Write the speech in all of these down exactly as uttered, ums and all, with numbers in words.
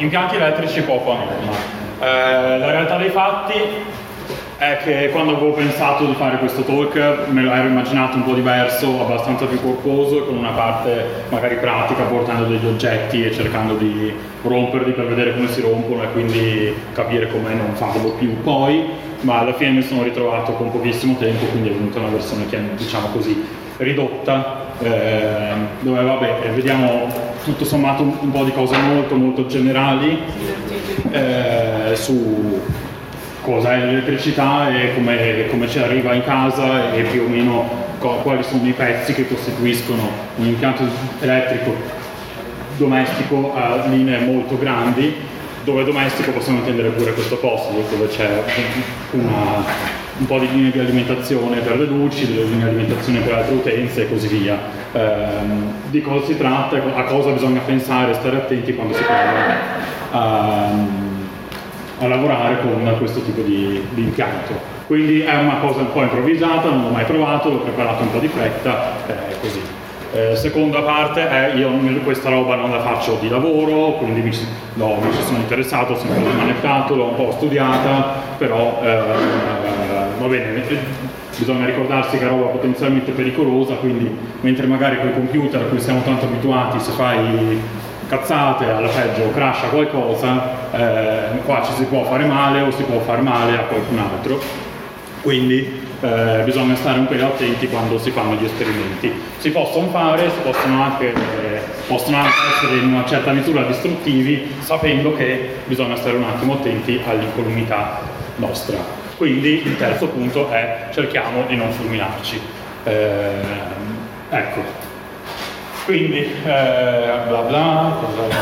impianti elettrici poco a norma. Eh, la realtà dei fatti è che quando avevo pensato di fare questo talk me l'ero immaginato un po' diverso, abbastanza più corposo e con una parte magari pratica, portando degli oggetti e cercando di romperli per vedere come si rompono e quindi capire come non farlo più poi, ma alla fine mi sono ritrovato con pochissimo tempo, quindi è venuta una versione che diciamo così ridotta, eh, dove vabbè vediamo tutto sommato un, un po' di cose molto molto generali eh, su cosa è l'elettricità e come, come ci arriva in casa e più o meno quali sono i pezzi che costituiscono un impianto elettrico domestico a linee molto grandi, dove domestico possiamo intendere pure questo posto dove c'è una, un po' di linee di alimentazione per le luci, delle linee di alimentazione per altre utenze e così via. Ehm, di cosa si tratta, a cosa bisogna pensare e stare attenti quando si parla a, a lavorare con questo tipo di, di impianto. Quindi è una cosa un po' improvvisata, non l'ho mai provato, l'ho preparato un po' di fretta, è così. Eh, seconda parte è io questa roba non la faccio di lavoro, quindi mi, no, mi ci sono interessato, ho sempre manettato, l'ho un po' studiata, però eh, va bene, bisogna ricordarsi che è roba potenzialmente pericolosa, quindi mentre magari con i computer a cui siamo tanto abituati, se fai cazzate alla peggio crasha qualcosa, eh, qua ci si può fare male o si può far male a qualcun altro, quindi eh, bisogna stare un po' attenti quando si fanno gli esperimenti. Si possono fare, si possono anche, eh, possono anche essere in una certa misura distruttivi, sapendo che bisogna stare un attimo attenti all'incolumità nostra. Quindi il terzo punto è cerchiamo di non fulminarci. Eh, ecco. Quindi, eh, bla bla, cosa...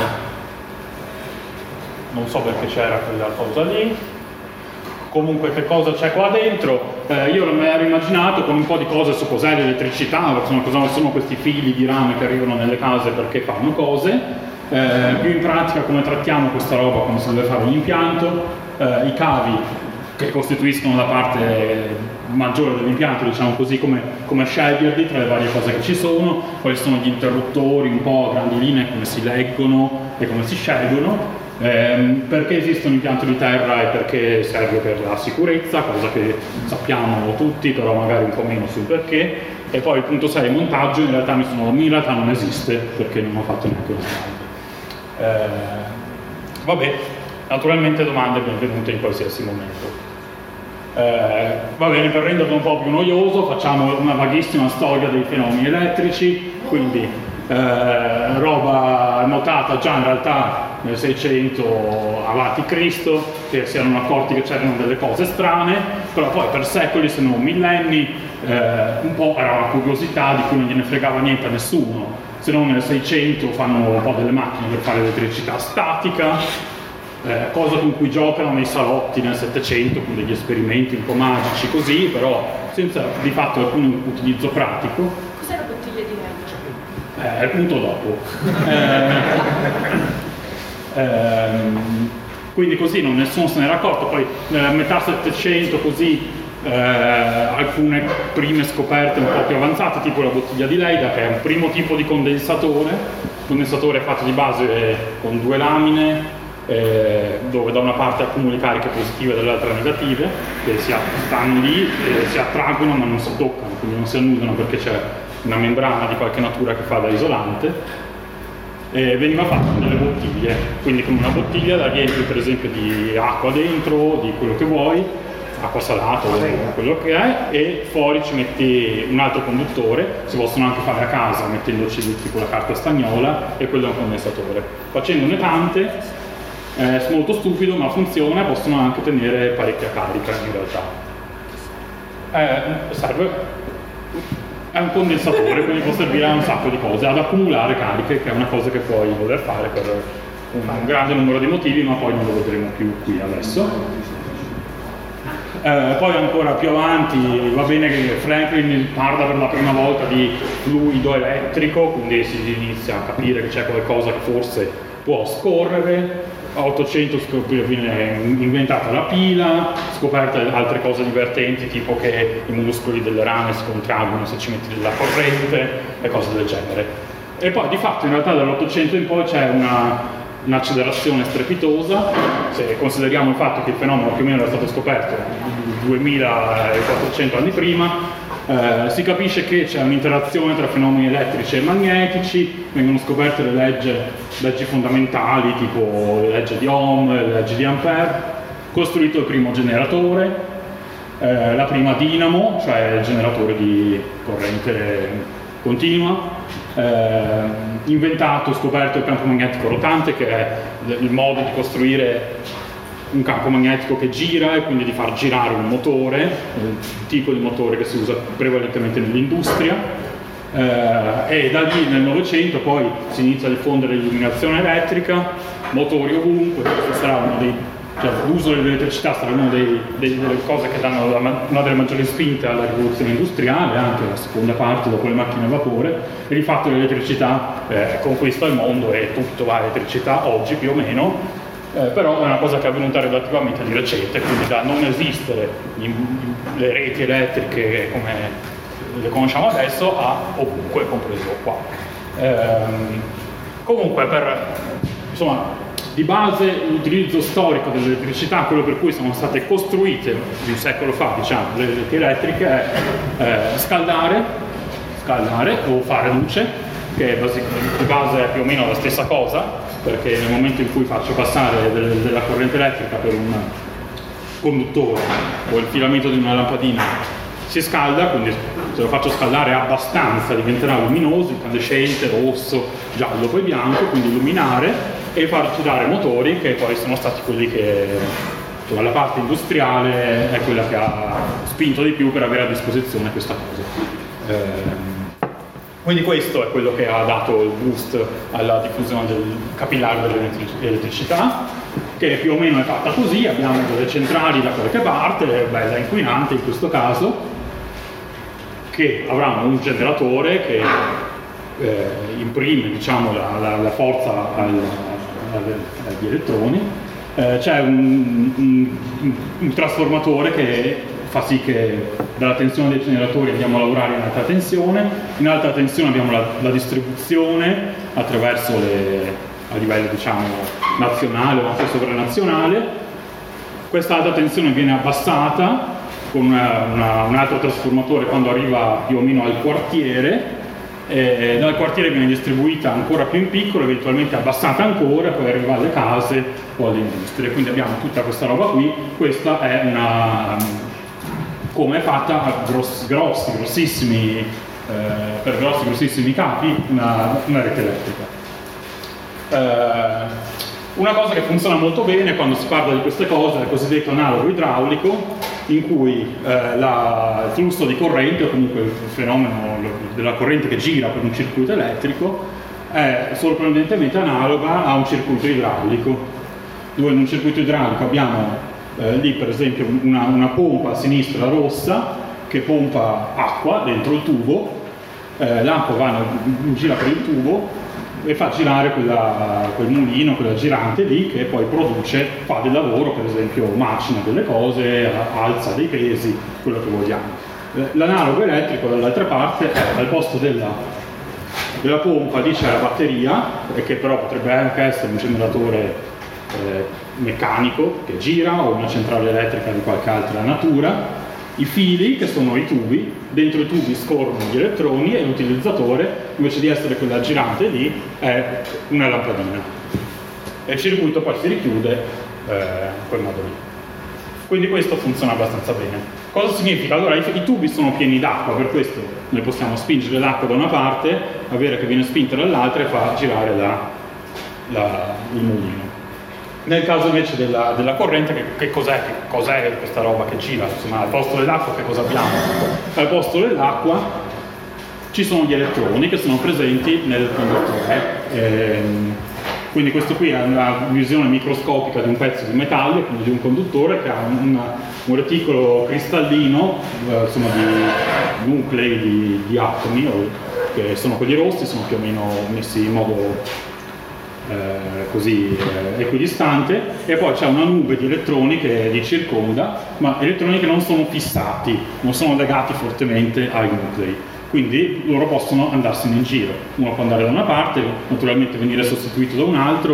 non so perché c'era quella cosa lì. Comunque che cosa c'è qua dentro? Eh, io me l'ero immaginato con un po' di cose su cos'è l'elettricità, cosa sono questi fili di rame che arrivano nelle case perché fanno cose, eh, più in pratica come trattiamo questa roba, come si deve fare un impianto, eh, i cavi che costituiscono la parte maggiore dell'impianto, diciamo così, come, come sceglierli tra le varie cose che ci sono, quali sono gli interruttori un po' a grandi linee, come si leggono e come si scelgono. Eh, perché esiste un impianto di terra e perché serve per la sicurezza, cosa che sappiamo tutti, però magari un po' meno sul perché. E poi il punto sei, il montaggio, in realtà, mi sono, in realtà non esiste perché non ho fatto neanche una slide. Eh, vabbè, naturalmente domande benvenute in qualsiasi momento. Eh, va bene, per renderlo un po' più noioso facciamo una vaghissima storia dei fenomeni elettrici, quindi Eh, roba notata già in realtà nel seicento avanti Cristo, che si erano accorti che c'erano delle cose strane, però poi per secoli, se non millenni, eh, un po' era una curiosità di cui non gliene fregava niente a nessuno, se non nel seicento fanno un po' delle macchine per fare elettricità statica, eh, cosa con cui giocano nei salotti nel settecento con degli esperimenti un po' magici così, però senza di fatto alcun utilizzo pratico. Eh, punto dopo. eh, ehm, quindi così non nessuno se n'era accorto. Poi nella metà settecento così eh, alcune prime scoperte un po' più avanzate, tipo la bottiglia di Leyda, che è un primo tipo di condensatore. Il condensatore è fatto di base con due lamine, eh, dove da una parte accumuli cariche positive e dall'altra negative, che si stanno lì e si attraggono ma non si toccano, quindi non si annusano perché c'è una membrana di qualche natura che fa da isolante, e veniva fatto con delle bottiglie, quindi con una bottiglia la riempi per esempio di acqua dentro, di quello che vuoi, acqua salata o quello che è, e fuori ci metti un altro conduttore, si possono anche fare a casa mettendoci tipo la carta stagnola, e quello è un condensatore. Facendone tante, è molto stupido ma funziona, possono anche tenere parecchia carica in realtà. Eh, serve È un condensatore, quindi può servire a un sacco di cose, ad accumulare cariche, che è una cosa che puoi voler fare per un grande numero di motivi, ma poi non lo vedremo più qui adesso. Eh, poi ancora più avanti va bene che Franklin parla per la prima volta di fluido elettrico, quindi si inizia a capire che c'è qualcosa che forse può scorrere. A ottocento viene inventata la pila, scoperte altre cose divertenti, tipo che i muscoli delle rane si contraggono se ci metti della corrente e cose del genere. E poi di fatto in realtà dall'ottocento in poi c'è una un'accelerazione strepitosa. Se consideriamo il fatto che il fenomeno più o meno era stato scoperto duemilaquattrocento anni prima, eh, si capisce che c'è un'interazione tra fenomeni elettrici e magnetici, vengono scoperte le leggi, leggi fondamentali tipo le leggi di Ohm, le leggi di Ampere, costruito il primo generatore, eh, la prima dinamo, cioè il generatore di corrente continua, eh, inventato, scoperto il campo magnetico rotante, che è il modo di costruire un campo magnetico che gira e quindi di far girare un motore, il tipo di motore che si usa prevalentemente nell'industria, eh, e da lì nel Novecento poi si inizia a diffondere l'illuminazione elettrica, motori ovunque, questo sarà uno dei, cioè l'uso dell'elettricità sarà una dei, dei, delle cose che danno la, una delle maggiori spinte alla rivoluzione industriale, anche la seconda parte dopo le macchine a vapore, e di fatto l'elettricità eh, conquista il mondo e tutto va all'elettricità oggi più o meno. Eh, però è una cosa che è avvenuta relativamente di recente, quindi da non esistere in, in, le reti elettriche come le conosciamo adesso a ovunque, compreso qua. Ehm, comunque, per, insomma, di base l'utilizzo storico dell'elettricità, quello per cui sono state costruite un secolo fa, diciamo, le reti elettriche, è eh, scaldare, scaldare o fare luce, che di base è più o meno la stessa cosa, perché nel momento in cui faccio passare del, della corrente elettrica per un conduttore o il filamento di una lampadina si scalda, quindi se lo faccio scaldare abbastanza diventerà luminoso, incandescente, rosso, giallo, poi bianco, quindi illuminare e far girare motori, che poi sono stati quelli che, insomma, la parte industriale è quella che ha spinto di più per avere a disposizione questa cosa. Eh, Quindi questo è quello che ha dato il boost alla diffusione del capillare dell'elettricità, che più o meno è fatta così: abbiamo delle centrali da qualche parte, bella inquinante in questo caso, che avranno un generatore che eh, imprime, diciamo, la, la, la forza al, al, agli elettroni, eh, c'è un, un, un trasformatore che fa sì che dalla tensione dei generatori andiamo a lavorare in alta tensione, in alta tensione abbiamo la, la distribuzione attraverso le, a livello, diciamo, nazionale o anche sovranazionale. Questa alta tensione viene abbassata con una, una, un altro trasformatore quando arriva più o meno al quartiere, e dal quartiere viene distribuita ancora più in piccolo, eventualmente abbassata ancora, poi arriva alle case o alle industrie. Quindi abbiamo tutta questa roba qui. Questa è una... come è fatta a grossi, grossi grossissimi, eh, per grossi, grossissimi capi, una, una rete elettrica. Eh, una cosa che funziona molto bene quando si parla di queste cose è il cosiddetto analogo idraulico, in cui eh, la, il flusso di corrente, o comunque il fenomeno della corrente che gira per un circuito elettrico, è sorprendentemente analoga a un circuito idraulico, dove in un circuito idraulico abbiamo Eh, lì per esempio una, una pompa a sinistra rossa che pompa acqua dentro il tubo, eh, l'acqua va, gira per il tubo e fa girare quella, quel mulino, quella girante lì, che poi produce, fa del lavoro, per esempio macina delle cose, alza dei pesi, quello che vogliamo. L'analogo elettrico dall'altra parte è al posto della, della pompa lì c'è la batteria, che però potrebbe anche essere un generatore Eh, meccanico che gira o una centrale elettrica di qualche altra natura, i fili che sono i tubi, dentro i tubi scorrono gli elettroni e l'utilizzatore, invece di essere quella girante lì, è una lampadina e il circuito poi si richiude eh, in quel modo lì. Quindi questo funziona abbastanza bene. Cosa significa? Allora i, i tubi sono pieni d'acqua, per questo noi possiamo spingere l'acqua da una parte, avere che viene spinta dall'altra e fa girare la, la, il mulino. Nel caso invece della, della corrente, che, che cos'è, che cos'è questa roba che gira? Insomma, al posto dell'acqua che cosa abbiamo? Al posto dell'acqua ci sono gli elettroni che sono presenti nel conduttore. Ehm, quindi questo qui è una visione microscopica di un pezzo di metallo, quindi di un conduttore che ha un, una, un reticolo cristallino, eh, insomma, di nuclei di, di atomi, che sono quelli rossi, sono più o meno messi in modo Eh, così eh, equidistante, e poi c'è una nube di elettroni che li circonda, ma elettroni che non sono fissati, non sono legati fortemente ai nuclei, quindi loro possono andarsene in giro. Uno può andare da una parte, naturalmente venire sostituito da un altro,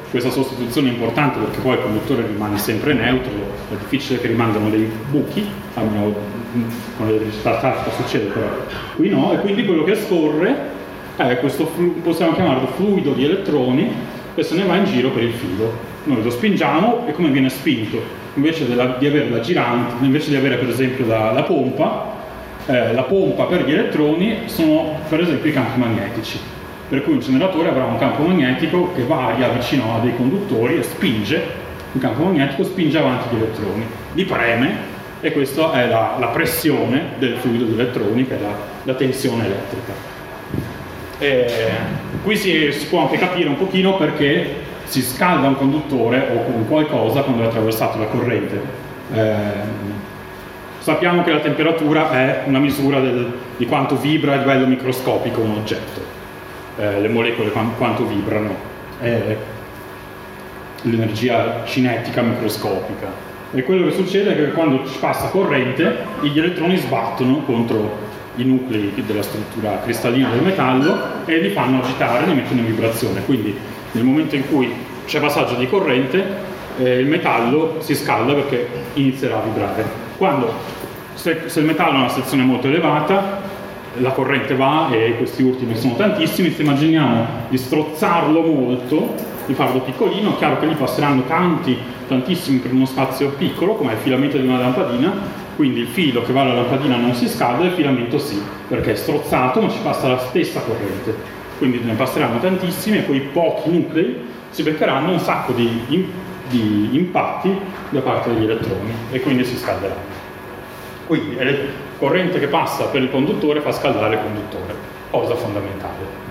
questa sostituzione è importante perché poi il conduttore rimane sempre neutro, è difficile che rimangano dei buchi, almeno con l'elettricità statica succede, però qui no, e quindi quello che scorre è questo, possiamo chiamarlo fluido di elettroni che se ne va in giro per il filo. Noi lo spingiamo e come viene spinto? Invece della, di avere la girante, invece di avere per esempio la, la pompa, eh, la pompa per gli elettroni sono per esempio i campi magnetici. Per cui un generatore avrà un campo magnetico che varia vicino a dei conduttori e spinge, un campo magnetico spinge avanti gli elettroni, li preme e questa è la, la pressione del fluido di elettroni, che è la, la tensione elettrica. E qui si, si può anche capire un pochino perché si scalda un conduttore o un qualcosa quando è attraversato la corrente. Eh, sappiamo che la temperatura è una misura del, di quanto vibra a livello microscopico un oggetto. Eh, le molecole quanto vibrano, eh, l'energia cinetica microscopica. E quello che succede è che quando ci passa corrente, gli elettroni sbattono contro i nuclei della struttura cristallina del metallo e li fanno agitare, li mettono in vibrazione. Quindi nel momento in cui c'è passaggio di corrente, eh, il metallo si scalda perché inizierà a vibrare. Quando, se, se il metallo ha una sezione molto elevata, la corrente va e questi ultimi sono tantissimi, se immaginiamo di strozzarlo molto, di farlo piccolino, è chiaro che lì passeranno tanti, tantissimi per uno spazio piccolo, come il filamento di una lampadina, quindi il filo che va alla lampadina non si scalda, il filamento sì, perché è strozzato ma ci passa la stessa corrente. Quindi ne passeranno tantissimi e quei pochi nuclei si beccheranno un sacco di, di impatti da parte degli elettroni e quindi si scalderanno. Quindi è la corrente che passa per il conduttore fa scaldare il conduttore, cosa fondamentale.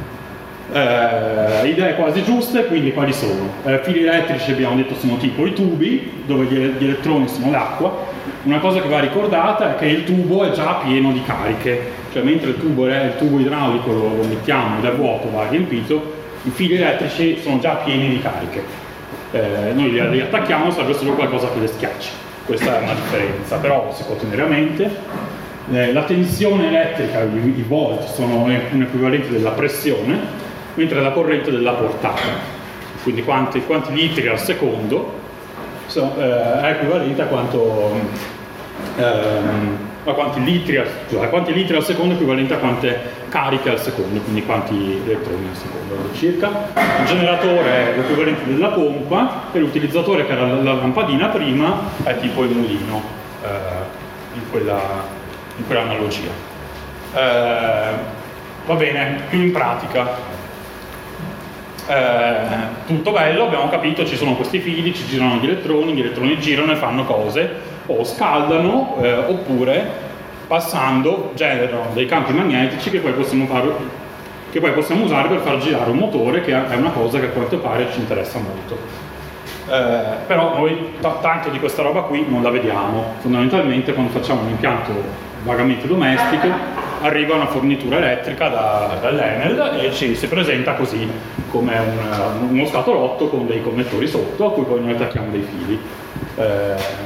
Eh, idee quasi giuste, quindi quali sono? Eh, fili elettrici abbiamo detto sono tipo i tubi, dove gli, gli elettroni sono l'acqua. Una cosa che va ricordata è che il tubo è già pieno di cariche, cioè mentre il tubo, è, il tubo idraulico lo, lo mettiamo ed è vuoto, va riempito, i fili elettrici sono già pieni di cariche. Eh, noi li, li attacchiamo, serve solo qualcosa che le schiacci. Questa è una differenza, però si può tenere a mente. Eh, la tensione elettrica, i, i volt, sono un equivalente della pressione, mentre la corrente della portata. Quindi quanti, quanti litri al secondo so, eh, è equivalente a quanto ehm, a quanti litri, a, cioè, a quanti litri al secondo è equivalente a quante cariche al secondo, quindi quanti elettroni al secondo circa. Il generatore è l'equivalente della pompa e l'utilizzatore, che era la, la lampadina prima, è tipo il mulino eh, in, quella, in quell'analogia. Eh, va bene, più in pratica. Eh, tutto bello, abbiamo capito, ci sono questi fili, ci girano gli elettroni, gli elettroni girano e fanno cose, o scaldano eh, oppure passando generano dei campi magnetici che poi, possiamo fare, che poi possiamo usare per far girare un motore, che è una cosa che a quanto pare ci interessa molto. Eh, però noi tanto di questa roba qui non la vediamo. Fondamentalmente quando facciamo un impianto vagamente domestico arriva una fornitura elettrica da, dall'Enel e ci si presenta così come un, uno scatolotto con dei connettori sotto a cui poi noi attacchiamo dei fili. Eh,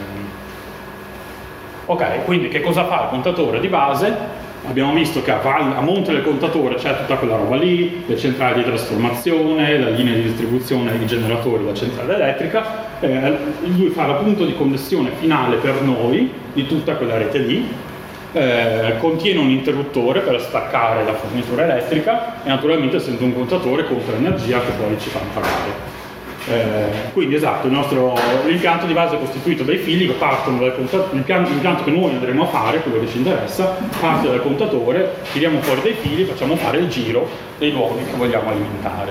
ok, quindi che cosa fa il contatore di base? Abbiamo visto che a, a monte del contatore c'è tutta quella roba lì, le centrali di trasformazione, la linea di distribuzione, i generatori, la centrale elettrica. Eh, lui fa la punto di connessione finale per noi di tutta quella rete lì. Eh, contiene un interruttore per staccare la fornitura elettrica e naturalmente essendo un contatore conta l'energia che poi ci fanno pagare. Eh, quindi esatto, il nostro l'impianto di base è costituito dai fili che partono dal contatore. L'impianto, l'impianto che noi andremo a fare, quello che ci interessa, parte dal contatore, tiriamo fuori dai fili e facciamo fare il giro dei luoghi che vogliamo alimentare.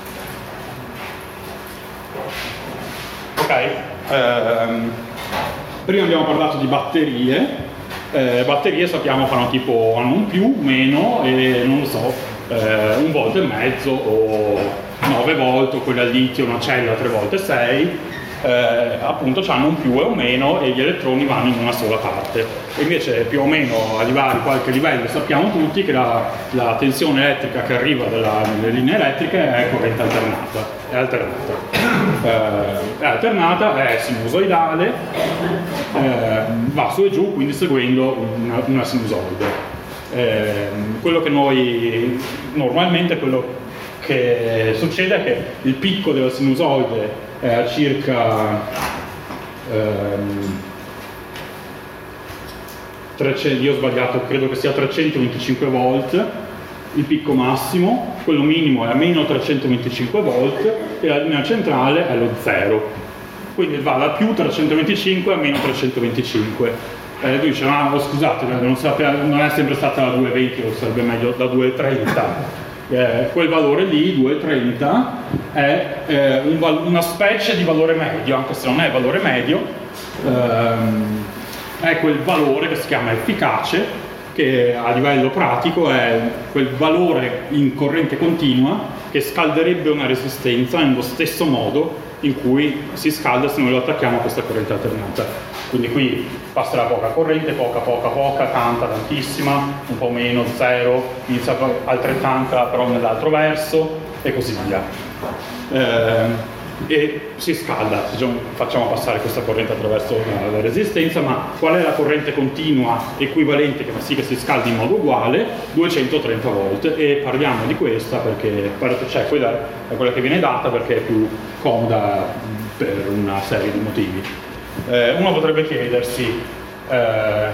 Ok? Eh, prima abbiamo parlato di batterie. Eh, batterie sappiamo fanno tipo hanno un più, meno e non lo so, eh, un volt e mezzo o nove volt, o quella al litio, una cella tre volte sei, eh, appunto hanno un più e un meno e gli elettroni vanno in una sola parte. E invece più o meno arrivare a qualche livello sappiamo tutti che la, la tensione elettrica che arriva dalla, dalle linee elettriche è corrente alternata, è alternata, eh, è alternata, è sinusoidale, eh, va su e giù, quindi seguendo una, una sinusoide. Eh, quello che noi normalmente quello che succede è che il picco della sinusoide è a circa ehm, trecento, io ho sbagliato, credo che sia trecentoventicinque volt il picco massimo, quello minimo è a meno trecentoventicinque volt e la linea centrale è lo zero, quindi va da più trecentoventicinque a meno trecentoventicinque. Eh, lui dice, ma scusate, non, sapeva, non è sempre stata la duecentoventi, o sarebbe meglio la duecentotrenta. Eh, quel valore lì, duecentotrenta, è eh, un val- una specie di valore medio, anche se non è valore medio, ehm, è quel valore che si chiama efficace, che a livello pratico è quel valore in corrente continua che scalderebbe una resistenza nello stesso modo in cui si scalda se noi lo attacchiamo a questa corrente alternata. Quindi qui passerà poca corrente, poca, poca, poca, tanta, tantissima, un po' meno, zero, inizia altrettanta però nell'altro verso e così via. Eh, e si scalda, diciamo, facciamo passare questa corrente attraverso la, la resistenza, ma qual è la corrente continua equivalente che fa sì che si scaldi in modo uguale? duecentotrenta volt, e parliamo di questa perché, cioè, quella è quella che viene data perché è più comoda per una serie di motivi. Eh, uno potrebbe chiedersi, eh,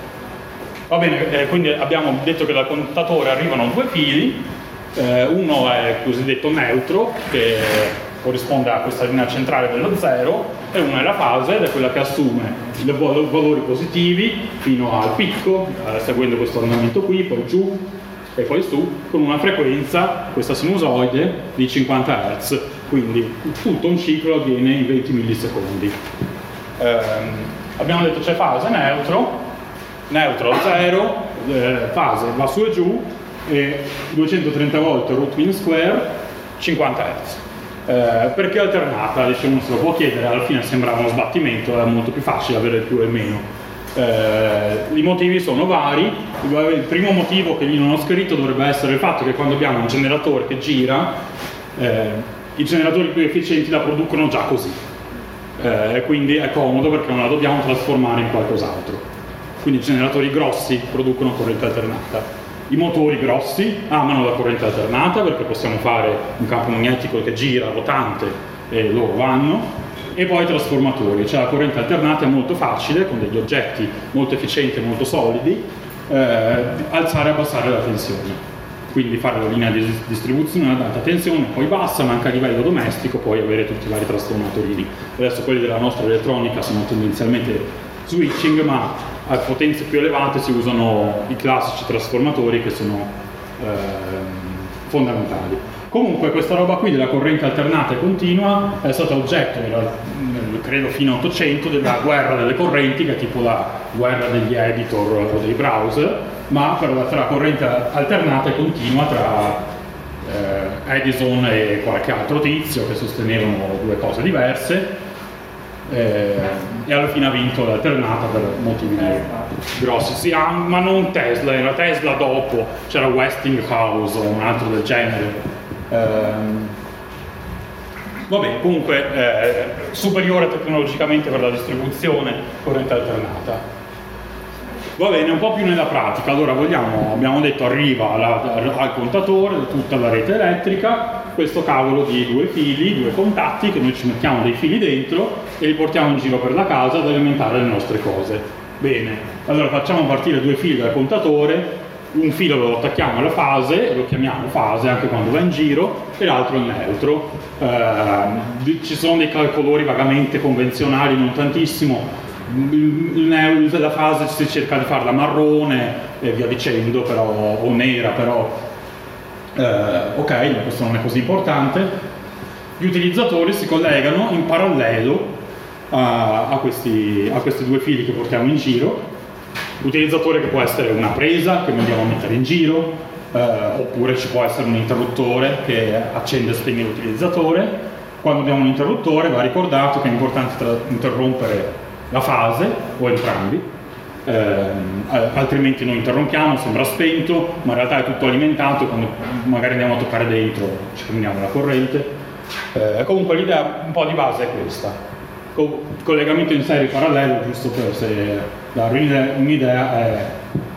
va bene, eh, quindi abbiamo detto che dal contatore arrivano due fili, eh, uno è il cosiddetto neutro, che corrisponde a questa linea centrale dello zero, e una è la fase, ed è quella che assume i valori positivi fino al picco, eh, seguendo questo andamento qui, poi giù e poi su, con una frequenza, questa sinusoide, di cinquanta hertz, quindi tutto un ciclo avviene in venti millisecondi. Eh, abbiamo detto c'è fase, neutro, neutro zero, eh, fase va su e giù, e duecentotrenta volt root mean square, cinquanta hertz. Eh, perché alternata? Dice, uno se lo può chiedere, alla fine sembrava uno sbattimento, è molto più facile avere il più e il meno. Eh, I motivi sono vari. Il primo motivo che lì non ho scritto dovrebbe essere il fatto che quando abbiamo un generatore che gira, eh, i generatori più efficienti la producono già così, eh, quindi è comodo perché non la dobbiamo trasformare in qualcos'altro. Quindi i generatori grossi producono corrente alternata. I motori grossi amano la corrente alternata perché possiamo fare un campo magnetico che gira, rotante, e loro vanno. E poi i trasformatori, cioè la corrente alternata è molto facile, con degli oggetti molto efficienti e molto solidi, eh, alzare e abbassare la tensione. Quindi fare la linea di distribuzione ad alta tensione, poi bassa, ma anche a livello domestico poi avere tutti i vari trasformatorini. Adesso quelli della nostra elettronica sono tendenzialmente switching, ma a potenze più elevate si usano i classici trasformatori che sono eh, fondamentali. Comunque questa roba qui della corrente alternata e continua è stata oggetto, credo fino all'Ottocento, della guerra delle correnti, che è tipo la guerra degli editor o dei browser, ma per la, tra corrente alternata e continua tra eh, Edison e qualche altro tizio che sostenevano due cose diverse. Eh, e alla fine ha vinto l'alternata per motivi grossi, sì, ah, ma non Tesla, era Tesla dopo, c'era Westinghouse o un altro del genere. Eh, vabbè, comunque eh, superiore tecnologicamente per la distribuzione, corrente alternata. Va bene, un po' più nella pratica. Allora vogliamo, abbiamo detto, arriva alla, al contatore tutta la rete elettrica, questo cavolo di due fili, due contatti, che noi ci mettiamo dei fili dentro e li portiamo in giro per la casa ad alimentare le nostre cose. Bene, allora facciamo partire due fili dal contatore, un filo lo attacchiamo alla fase, lo chiamiamo fase anche quando va in giro, e l'altro è neutro. Eh, ci sono dei calcolori vagamente convenzionali, non tantissimo. La fase si cerca di farla marrone e via dicendo, però, o nera, però eh, ok, questo non è così importante. Gli utilizzatori si collegano in parallelo a, a, questi, a questi due fili che portiamo in giro. L'utilizzatore che può essere una presa che andiamo a mettere in giro, eh, oppure ci può essere un interruttore che accende e spegne l'utilizzatore. Quando abbiamo un interruttore va ricordato che è importante interrompere la fase o entrambi, eh, altrimenti noi interrompiamo, sembra spento, ma in realtà è tutto alimentato. Quando magari andiamo a toccare dentro ci prendiamo la corrente. Eh, comunque l'idea un po' di base è questa: Co- collegamento in serie parallelo, giusto per se dare un'idea, è, eh,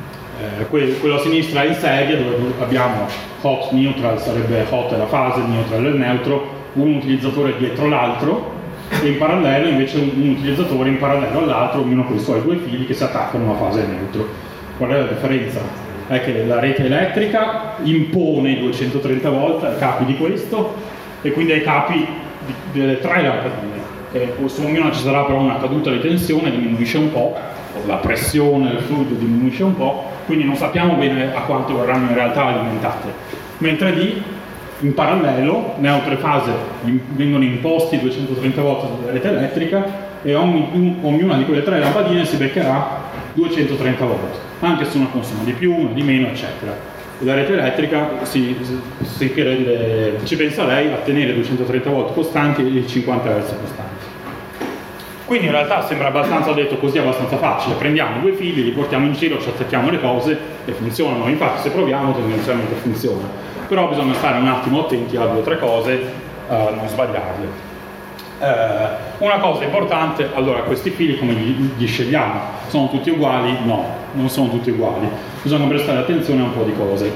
eh, quello a sinistra è in serie, dove abbiamo hot, neutral, sarebbe hot è la fase, neutral è il neutro, un utilizzatore dietro l'altro, e in parallelo invece un, un utilizzatore in parallelo all'altro, ognuno con i suoi due fili che si attaccano a fase neutro. Qual è la differenza? È che la rete elettrica impone i duecentotrenta volt ai capi di questo e quindi ai capi di, delle tre lampadine. E su ognuna ci sarà però una caduta di tensione, diminuisce un po', la pressione del fluido diminuisce un po', quindi non sappiamo bene a quanto verranno in realtà alimentate. Mentre lì, in parallelo, neutro e fase vengono imposti duecentotrenta volt della rete elettrica e ogni, ognuna di quelle tre lampadine si beccherà duecentotrenta volt, anche se una consuma di più, una di meno, eccetera. E la rete elettrica si, si rende, ci pensa lei a tenere duecentotrenta volt costanti e cinquanta hertz costanti. Quindi in realtà sembra abbastanza, detto così, abbastanza facile. Prendiamo due fili, li portiamo in giro, ci attacchiamo le cose e funzionano. Infatti se proviamo tendenzialmente funziona. Però bisogna stare un attimo attenti a due o tre cose, uh, non sbagliarle. Uh, una cosa importante, allora questi fili come li, li scegliamo? Sono tutti uguali? No, non sono tutti uguali. Bisogna prestare attenzione a un po' di cose.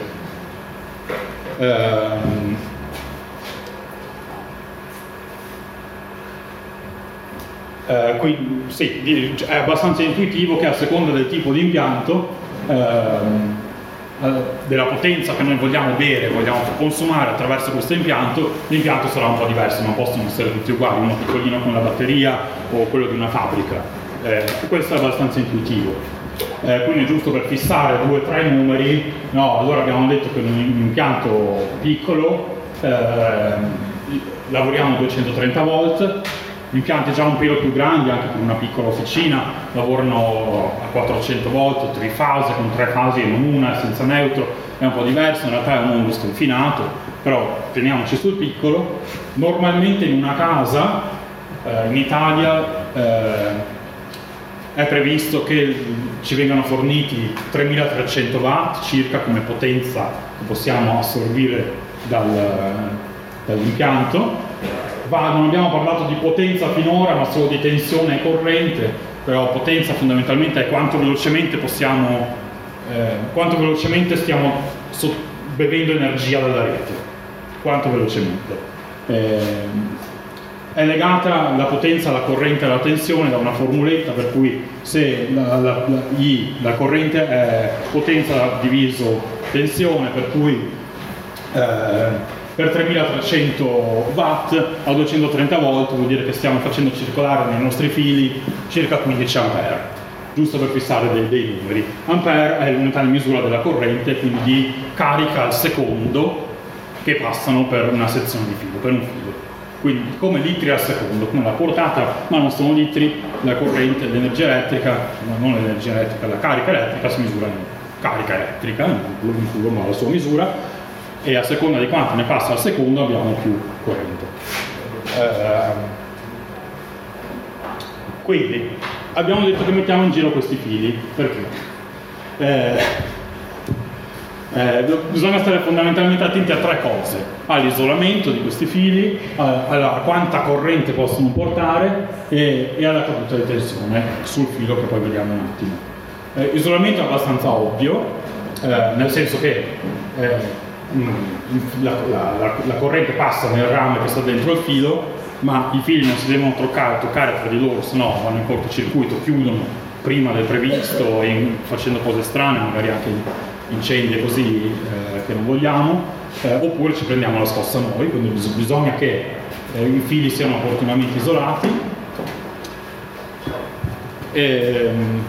Uh, Uh, qui, sì, è abbastanza intuitivo che a seconda del tipo di impianto, uh, uh, della potenza che noi vogliamo bere, vogliamo consumare attraverso questo impianto, l'impianto sarà un po' diverso, non possono essere tutti uguali, uno piccolino con la batteria o quello di una fabbrica. Eh, questo è abbastanza intuitivo. Eh, quindi giusto per fissare due o tre numeri, no, allora abbiamo detto che in un impianto piccolo eh, lavoriamo a duecentotrenta volt. Impianti già un pelo più grandi, anche per una piccola officina, lavorano a quattrocento volt, trifase, con tre fasi e non una, senza neutro, è un po' diverso, in realtà è un mondo sconfinato, però teniamoci sul piccolo. Normalmente in una casa, eh, in Italia, eh, è previsto che ci vengano forniti tremilatrecento watt circa come potenza che possiamo assorbire dal, dall'impianto. Va, non abbiamo parlato di potenza finora, ma solo di tensione e corrente, però potenza fondamentalmente è quanto velocemente possiamo, eh, quanto velocemente stiamo so- bevendo energia dalla rete, quanto velocemente. Eh, è legata la potenza alla corrente e alla tensione da una formuletta per cui se la, la, la, I, la corrente è potenza diviso tensione, per cui eh, per tremilatrecento watt a duecentotrenta volt vuol dire che stiamo facendo circolare nei nostri fili circa quindici ampere, giusto per fissare dei, dei numeri. Ampere è l'unità di misura della corrente, quindi di carica al secondo che passano per una sezione di filo, per un filo. Quindi come litri al secondo, come la portata, ma non sono litri, la corrente, l'energia elettrica, non l'energia elettrica, la carica elettrica si misura in carica elettrica, in culo ma la sua misura, e a seconda di quanto ne passa al secondo abbiamo più corrente. Eh, quindi abbiamo detto che mettiamo in giro questi fili, perché? Eh, eh, bisogna stare fondamentalmente attenti a tre cose: all'isolamento di questi fili, a, a quanta corrente possono portare e, e alla caduta di tensione sul filo, che poi vediamo un attimo. Eh, isolamento è abbastanza ovvio, eh, nel senso che eh, La, la, la, la corrente passa nel rame che sta dentro il filo, ma i fili non si devono toccare, toccare tra di loro, se no vanno in cortocircuito, chiudono prima del previsto e in, facendo cose strane, magari anche incendi e così eh, che non vogliamo, eh, oppure ci prendiamo la scossa noi, quindi bis- bisogna che eh, i fili siano opportunamente isolati. E,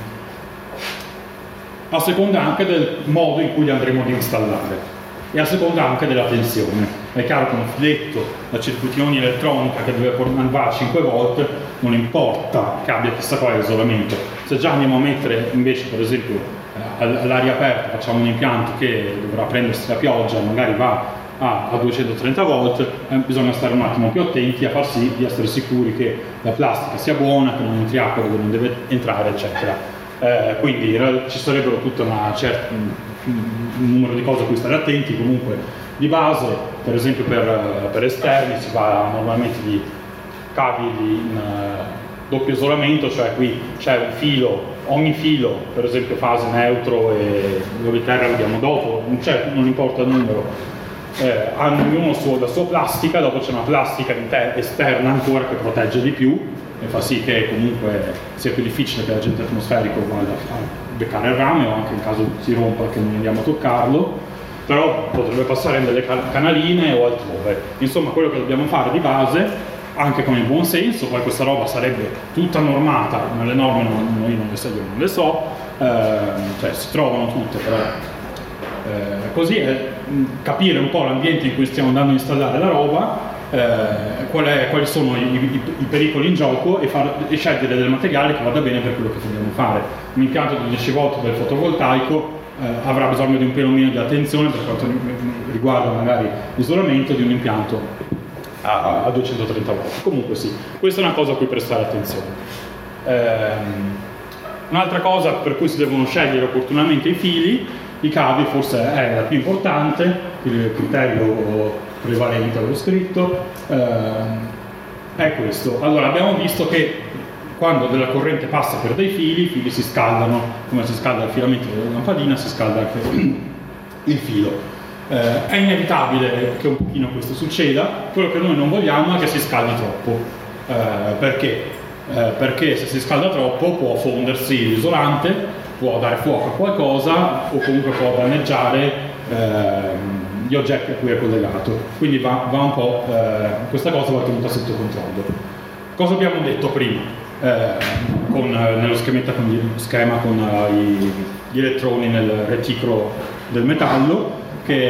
a seconda anche del modo in cui li andremo ad installare e a seconda anche della tensione. È chiaro che un filetto da circuitioni elettronica che deve va a cinque volt non importa che abbia chissà quale isolamento. Se già andiamo a mettere invece, per esempio, all'aria aperta, facciamo un impianto che dovrà prendersi la pioggia e magari va a, a duecentotrenta volt, eh, bisogna stare un attimo più attenti a far sì di essere sicuri che la plastica sia buona, che non entri acqua dove non deve entrare, eccetera. Eh, quindi ci sarebbero tutta una certa un numero di cose a cui stare attenti. Comunque di base, per esempio per, per esterni si va normalmente di cavi di, in, doppio isolamento, cioè qui c'è un filo, ogni filo, per esempio fase neutro e l'oliterra lo vediamo dopo, non, non importa il numero, eh, hanno ognuno suo, la sua plastica, dopo c'è una plastica esterna ancora che protegge di più e fa sì che comunque sia più difficile che l'agente atmosferico vada a beccare il rame o anche in caso si rompa che non andiamo a toccarlo, però potrebbe passare in delle canaline o altrove. Insomma, quello che dobbiamo fare di base, anche con il buon senso, poi questa roba sarebbe tutta normata, nelle norme non, noi non le so, io non le so, eh, cioè si trovano tutte, però eh, così è capire un po' l'ambiente in cui stiamo andando a installare la roba, eh, qual è, quali sono i, i, i pericoli in gioco e, far, e scegliere del materiale che vada bene per quello che vogliamo fare. Un impianto di dieci volt del fotovoltaico eh, avrà bisogno di un pelo meno di attenzione per quanto riguarda magari l'isolamento di un impianto a duecentotrenta volt. Comunque sì, questa è una cosa a cui prestare attenzione. Ehm, un'altra cosa per cui si devono scegliere opportunamente i fili, i cavi forse è la più importante, il criterio prevalente avevo scritto, ehm, è questo. Allora abbiamo visto che quando della corrente passa per dei fili, i fili si scaldano, come si scalda il filamento della lampadina si scalda anche il filo. Eh, è inevitabile che un pochino questo succeda, quello che noi non vogliamo è che si scaldi troppo, eh, perché? Eh, perché se si scalda troppo può fondersi l'isolante, può dare fuoco a qualcosa o comunque può danneggiare eh, gli oggetti a cui è collegato, quindi va, va un po', eh, questa cosa va tenuta sotto controllo. Cosa abbiamo detto prima? Eh, con, nello schemetta con gli, schema con uh, i, gli elettroni nel reticolo del metallo, che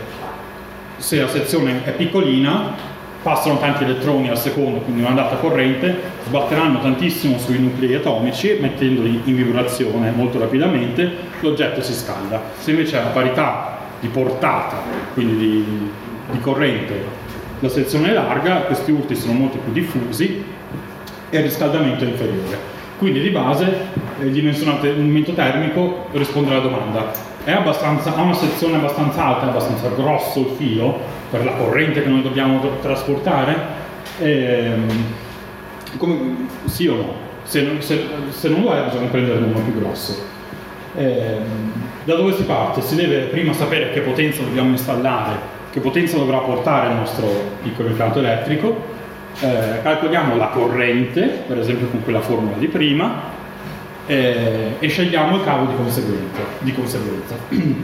se la sezione è piccolina passano tanti elettroni al secondo, quindi un'ondata corrente, sbatteranno tantissimo sui nuclei atomici mettendoli in vibrazione molto rapidamente, l'oggetto si scalda. Se invece ha la parità di portata, quindi di, di corrente, la sezione è larga, questi urti sono molto più diffusi e il riscaldamento è inferiore. Quindi di base il dimensionamento termico risponde alla domanda. È abbastanza, ha una sezione abbastanza alta, è abbastanza grosso il filo per la corrente che noi dobbiamo trasportare? Ehm, come, sì o no? Se non, se, se non lo è bisogna prendere uno più grosso. Ehm, da dove si parte? Si deve prima sapere che potenza dobbiamo installare, che potenza dovrà portare il nostro piccolo impianto elettrico, eh, calcoliamo la corrente, per esempio con quella formula di prima, Eh, e scegliamo il cavo di conseguenza, di conseguenza.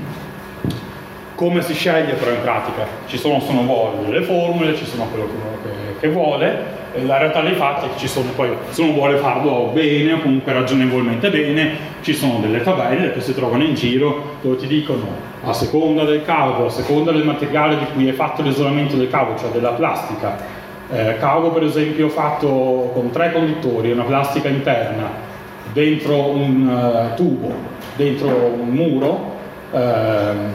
Come si sceglie però in pratica? Ci sono, sono vuole delle formule, ci sono quello che, che vuole, e la realtà dei fatti è che ci sono poi, se uno vuole farlo bene o comunque ragionevolmente bene, ci sono delle tabelle che si trovano in giro dove ti dicono a seconda del cavo, a seconda del materiale di cui è fatto l'isolamento del cavo, cioè della plastica, eh, cavo per esempio fatto con tre conduttori, una plastica interna, dentro un uh, tubo, dentro un muro, ehm,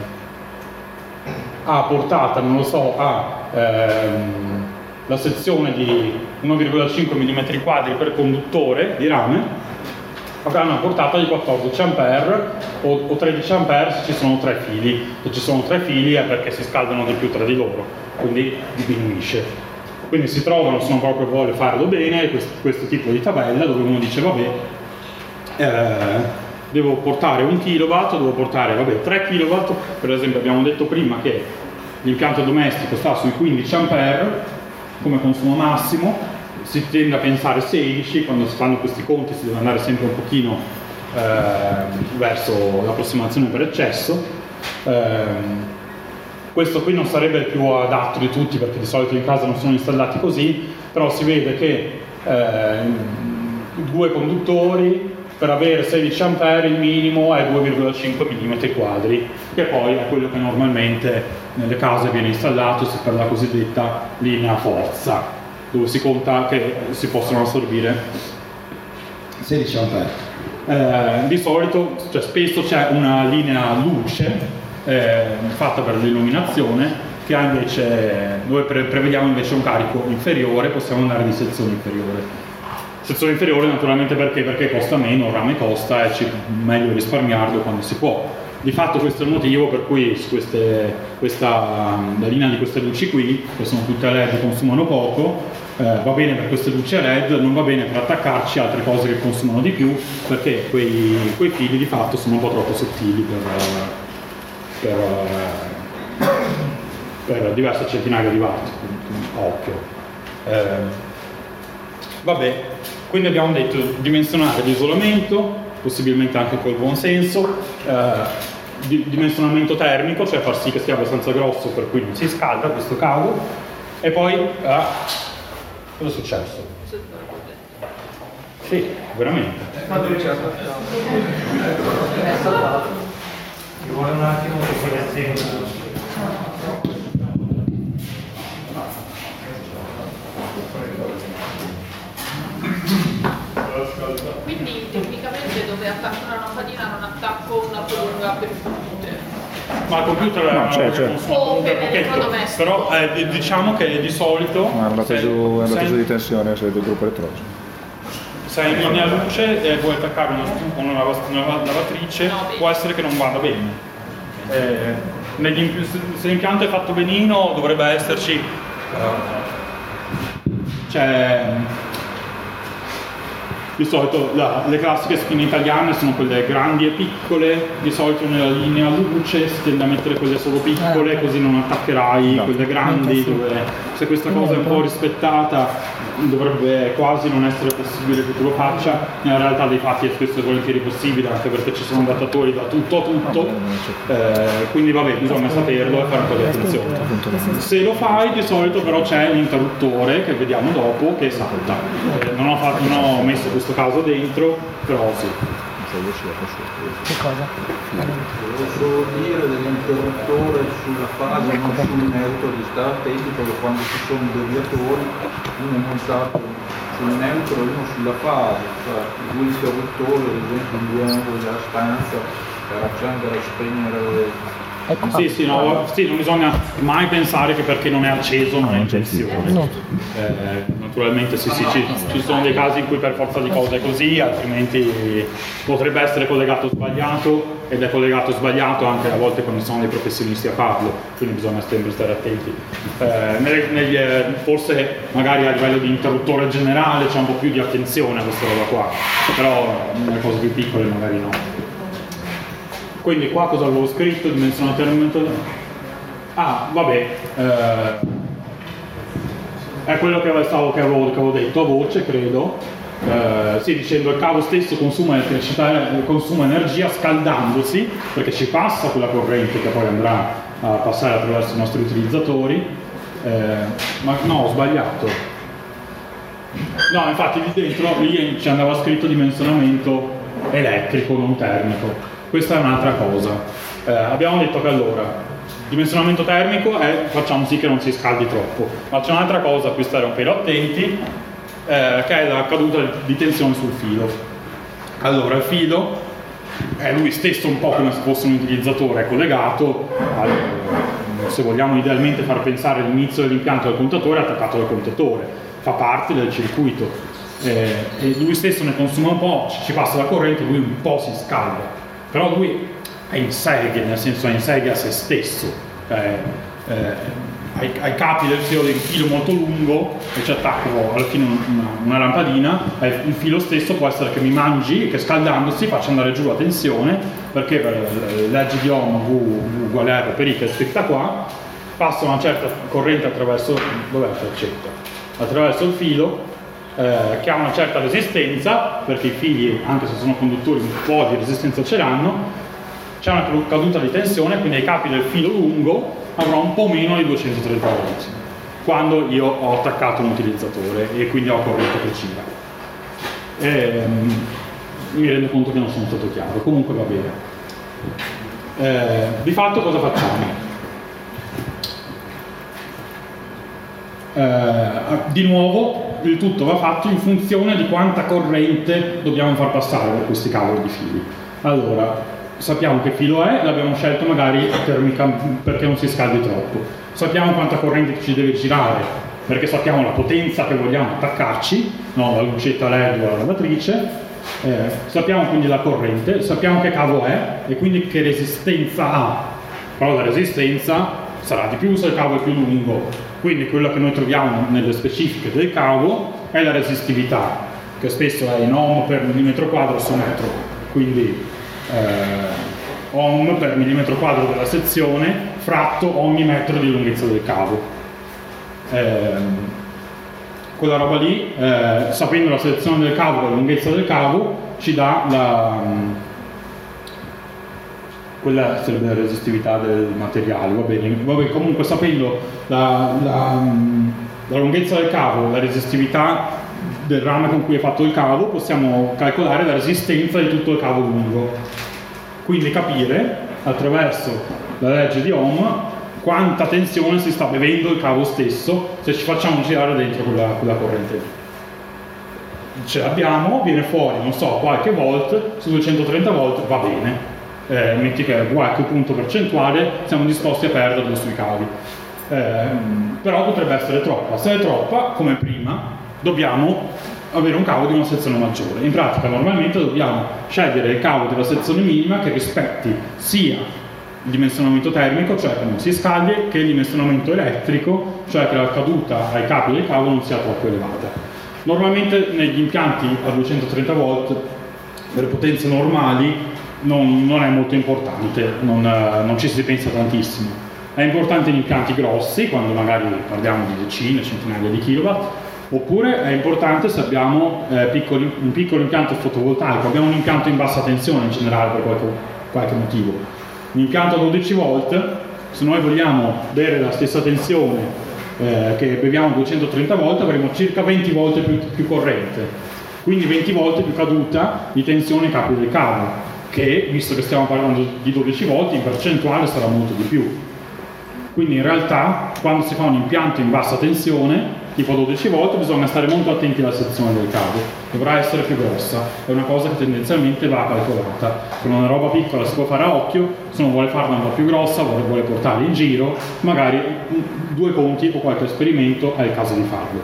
a portata, non lo so, a ehm, la sezione di uno virgola cinque millimetri quadri per conduttore di rame, avrà una portata di quattordici ampere o, o tredici ampere se ci sono tre fili. Se ci sono tre fili è perché si scaldano di più tra di loro, quindi diminuisce. Quindi si trovano, se uno proprio vuole farlo bene, questo, questo tipo di tabella dove uno dice vabbè, Eh, devo portare un kilowatt, devo portare vabbè, tre kilowatt, per esempio abbiamo detto prima che l'impianto domestico sta sui quindici ampere come consumo massimo, si tende a pensare sedici, quando si fanno questi conti si deve andare sempre un pochino eh, verso l'approssimazione per eccesso. Eh, questo qui non sarebbe il più adatto di tutti perché di solito in casa non sono installati così, però si vede che eh, due conduttori per avere sedici ampere il minimo è due virgola cinque millimetri quadri, che poi è quello che normalmente nelle case viene installato per la cosiddetta linea forza, dove si conta che si possono assorbire sedici ampere. Eh, di solito, cioè spesso c'è una linea luce eh, fatta per l'illuminazione che ha invece, dove pre- prevediamo invece un carico inferiore, possiamo andare di sezione inferiore. Sezione inferiore naturalmente perché? Perché costa meno, il rame costa e ci, meglio risparmiarlo quando si può. Di fatto questo è il motivo per cui su queste, questa, la linea di queste luci qui, che sono tutte L E D e consumano poco, eh, va bene per queste luci L E D, non va bene per attaccarci altre cose che consumano di più, perché quei, quei fili di fatto sono un po' troppo sottili per, per, per diverse centinaia di watt, occhio. Eh, vabbè, quindi abbiamo detto dimensionare l'isolamento, possibilmente anche col buon senso, eh, di, dimensionamento termico, cioè far sì che sia abbastanza grosso per cui non si scalda questo cavo, e poi eh, cosa è successo? Sì, veramente. Ci vuole un attimo che Quindi tecnicamente dove attacco una lampadina non attacco una prolunga per il computer. Ma il computer è No, c'è, c'è. O per l'elettrodomestico. però eh, diciamo che di solito Ma è andato se- giù, è andato se- giù di tensione se del gruppo elettronico. se hai in linea luce e vuoi attaccare una, una, lava- una lavatrice, No, bene. può essere che non vada bene. Eh, negli imp- se l'impianto è fatto benino dovrebbe esserci eh, cioè di solito la- le classiche spine italiane sono quelle grandi e piccole, di solito nella linea luce si tende a mettere quelle solo piccole, così non attaccherai No. quelle grandi, dove se questa cosa è un po' rispettata dovrebbe quasi non essere possibile che tu lo faccia. Nella realtà dei fatti è spesso e volentieri possibile, anche perché ci sono adattatori da tutto a tutto, eh, quindi vabbè, bisogna saperlo e fare un po' di attenzione. Se lo fai di solito però c'è l'interruttore che vediamo dopo che salta. Eh, non, ho fatto, non ho messo questo caso dentro, però sì. Che cosa? Volevo solo dire dell'interruttore sulla fase, non sul neutro, di stare attenti perché quando ci sono i deviatori uno è montato sul neutro e uno sulla fase, cioè due interruttori ad esempio in due angoli della stanza per accendere e spegnere. Ecco Sì, sì, no, sì, non bisogna mai pensare che perché non è acceso non è in tensione. No. Eh, naturalmente sì, sì, ci, ci sono dei casi in cui per forza di cose è così, altrimenti potrebbe essere collegato sbagliato, ed è collegato sbagliato anche a volte quando sono dei professionisti a farlo, quindi bisogna sempre stare attenti. Eh, nelle- negli, eh, forse magari a livello di interruttore generale c'è un po' più di attenzione a questa roba qua, però nelle cose più piccole magari no. Quindi qua cosa avevo scritto? Dimensionamento. Ah, vabbè. Eh, è quello che avevo, che avevo, che avevo detto a voce, credo. Eh, sì, dicendo il cavo stesso consuma elettricità, consuma energia scaldandosi, perché ci passa quella corrente che poi andrà a passare attraverso i nostri utilizzatori. Eh, ma no, ho sbagliato. No, infatti lì dentro lì ci andava scritto dimensionamento elettrico, non termico. Questa è un'altra cosa. Eh, abbiamo detto che allora, dimensionamento termico è facciamo sì che non si scaldi troppo, ma c'è un'altra cosa a cui stare un pelo attenti, eh, che è la caduta di tensione sul filo. Allora, il filo è lui stesso un po' come se fosse un utilizzatore collegato, al, se vogliamo idealmente far pensare l'inizio dell'impianto del contatore attaccato al contatore, fa parte del circuito. Eh, e lui stesso ne consuma un po', ci passa la corrente, lui un po' si scalda. Però lui è in seghe, nel senso è in seghe a se stesso, eh, eh, ai, ai capi del filo del filo molto lungo e ci attacco alla fine una, una lampadina, eh, il filo stesso può essere che mi mangi, che scaldandosi faccia andare giù la tensione, perché per la legge di Ohm V, V uguale R per I che è scritta qua, passa una certa corrente attraverso, dov'è la faccetta? Attraverso il filo, Eh, che ha una certa resistenza, perché i fili, anche se sono conduttori, un po' di resistenza ce l'hanno, c'è una caduta di tensione, quindi ai capi del filo lungo avrò un po' meno di duecentotrenta volt quando io ho attaccato un utilizzatore e quindi ho corrente che gira. Ehm, mi rendo conto che non sono stato chiaro, comunque va bene. Eh, di fatto cosa facciamo? Eh, di nuovo il tutto va fatto in funzione di quanta corrente dobbiamo far passare per questi cavoli di fili. Allora, sappiamo che filo è, l'abbiamo scelto magari termica perché non si scaldi troppo. Sappiamo quanta corrente ci deve girare, perché sappiamo la potenza che vogliamo attaccarci, no, la lucetta L E D o la lavatrice, eh, sappiamo quindi la corrente, sappiamo che cavo è e quindi che resistenza ha. Però la resistenza sarà di più se il cavo è più lungo, Quindi quello che noi troviamo nelle specifiche del cavo è la resistività, che spesso è in ohm per millimetro quadro su metro, quindi eh, ohm per millimetro quadro della sezione fratto ogni metro di lunghezza del cavo. Eh, quella roba lì, eh, sapendo la sezione del cavo e la lunghezza del cavo, ci dà la... quella sarebbe la resistività del materiale, va bene. Vabbè, comunque sapendo la, la, la lunghezza del cavo, la resistività del rame con cui è fatto il cavo, possiamo calcolare la resistenza di tutto il cavo lungo. Quindi capire, attraverso la legge di Ohm, quanta tensione si sta bevendo il cavo stesso se ci facciamo girare dentro quella, quella corrente. Ce l'abbiamo, viene fuori, non so, qualche volt, su duecentotrenta volt va bene. Eh, metti che qualche punto percentuale siamo disposti a perderlo sui cavi, eh, però potrebbe essere troppa. Se è troppa, come prima, dobbiamo avere un cavo di una sezione maggiore. In pratica normalmente dobbiamo scegliere il cavo della sezione minima che rispetti sia il dimensionamento termico, cioè che non si scagli, che il dimensionamento elettrico, cioè che la caduta ai capi del cavo non sia troppo elevata. Normalmente negli impianti a duecentotrenta volt, per potenze normali, Non, non è molto importante, non, non ci si pensa tantissimo. È importante in impianti grossi, quando magari parliamo di decine, centinaia di kilowatt, oppure è importante se abbiamo eh, piccoli, un piccolo impianto fotovoltaico, abbiamo un impianto in bassa tensione in generale per qualche, qualche motivo. Un impianto a dodici volt, se noi vogliamo bere la stessa tensione eh, che beviamo a duecentotrenta volt, avremo circa venti volte più, più corrente, quindi venti volte più caduta di tensione ai capi del cavo, che, visto che stiamo parlando di dodici volt, in percentuale sarà molto di più. Quindi in realtà, quando si fa un impianto in bassa tensione, tipo dodici volt, bisogna stare molto attenti alla sezione del cavo. Dovrà essere più grossa, è una cosa che tendenzialmente va calcolata. Con una roba piccola si può fare a occhio, se non vuole farla un po' più grossa, vuole, vuole portarla in giro, magari due conti o qualche esperimento è il caso di farlo.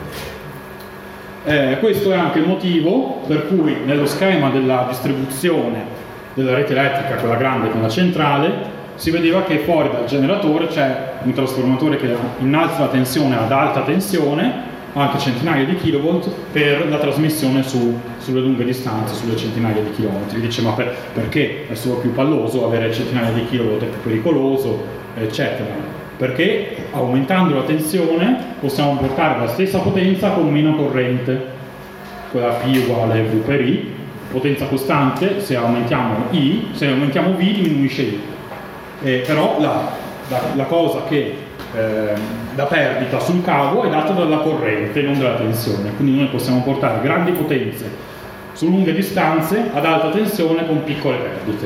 Eh, questo è anche il motivo per cui nello schema della distribuzione della rete elettrica, quella grande con la centrale, si vedeva che fuori dal generatore c'è un trasformatore che innalza la tensione ad alta tensione, anche centinaia di kilovolt, per la trasmissione su, sulle lunghe distanze, sulle centinaia di chilometri. Dice, ma per, perché è solo più palloso avere centinaia di kilovolt, è più pericoloso, eccetera. Perché aumentando la tensione possiamo portare la stessa potenza con meno corrente, quella P uguale V per I. Potenza costante, se aumentiamo I, se aumentiamo V diminuisce I. Eh, però la, la, la cosa che eh, da perdita sul cavo è data dalla corrente, non dalla tensione. Quindi noi possiamo portare grandi potenze su lunghe distanze ad alta tensione con piccole perdite.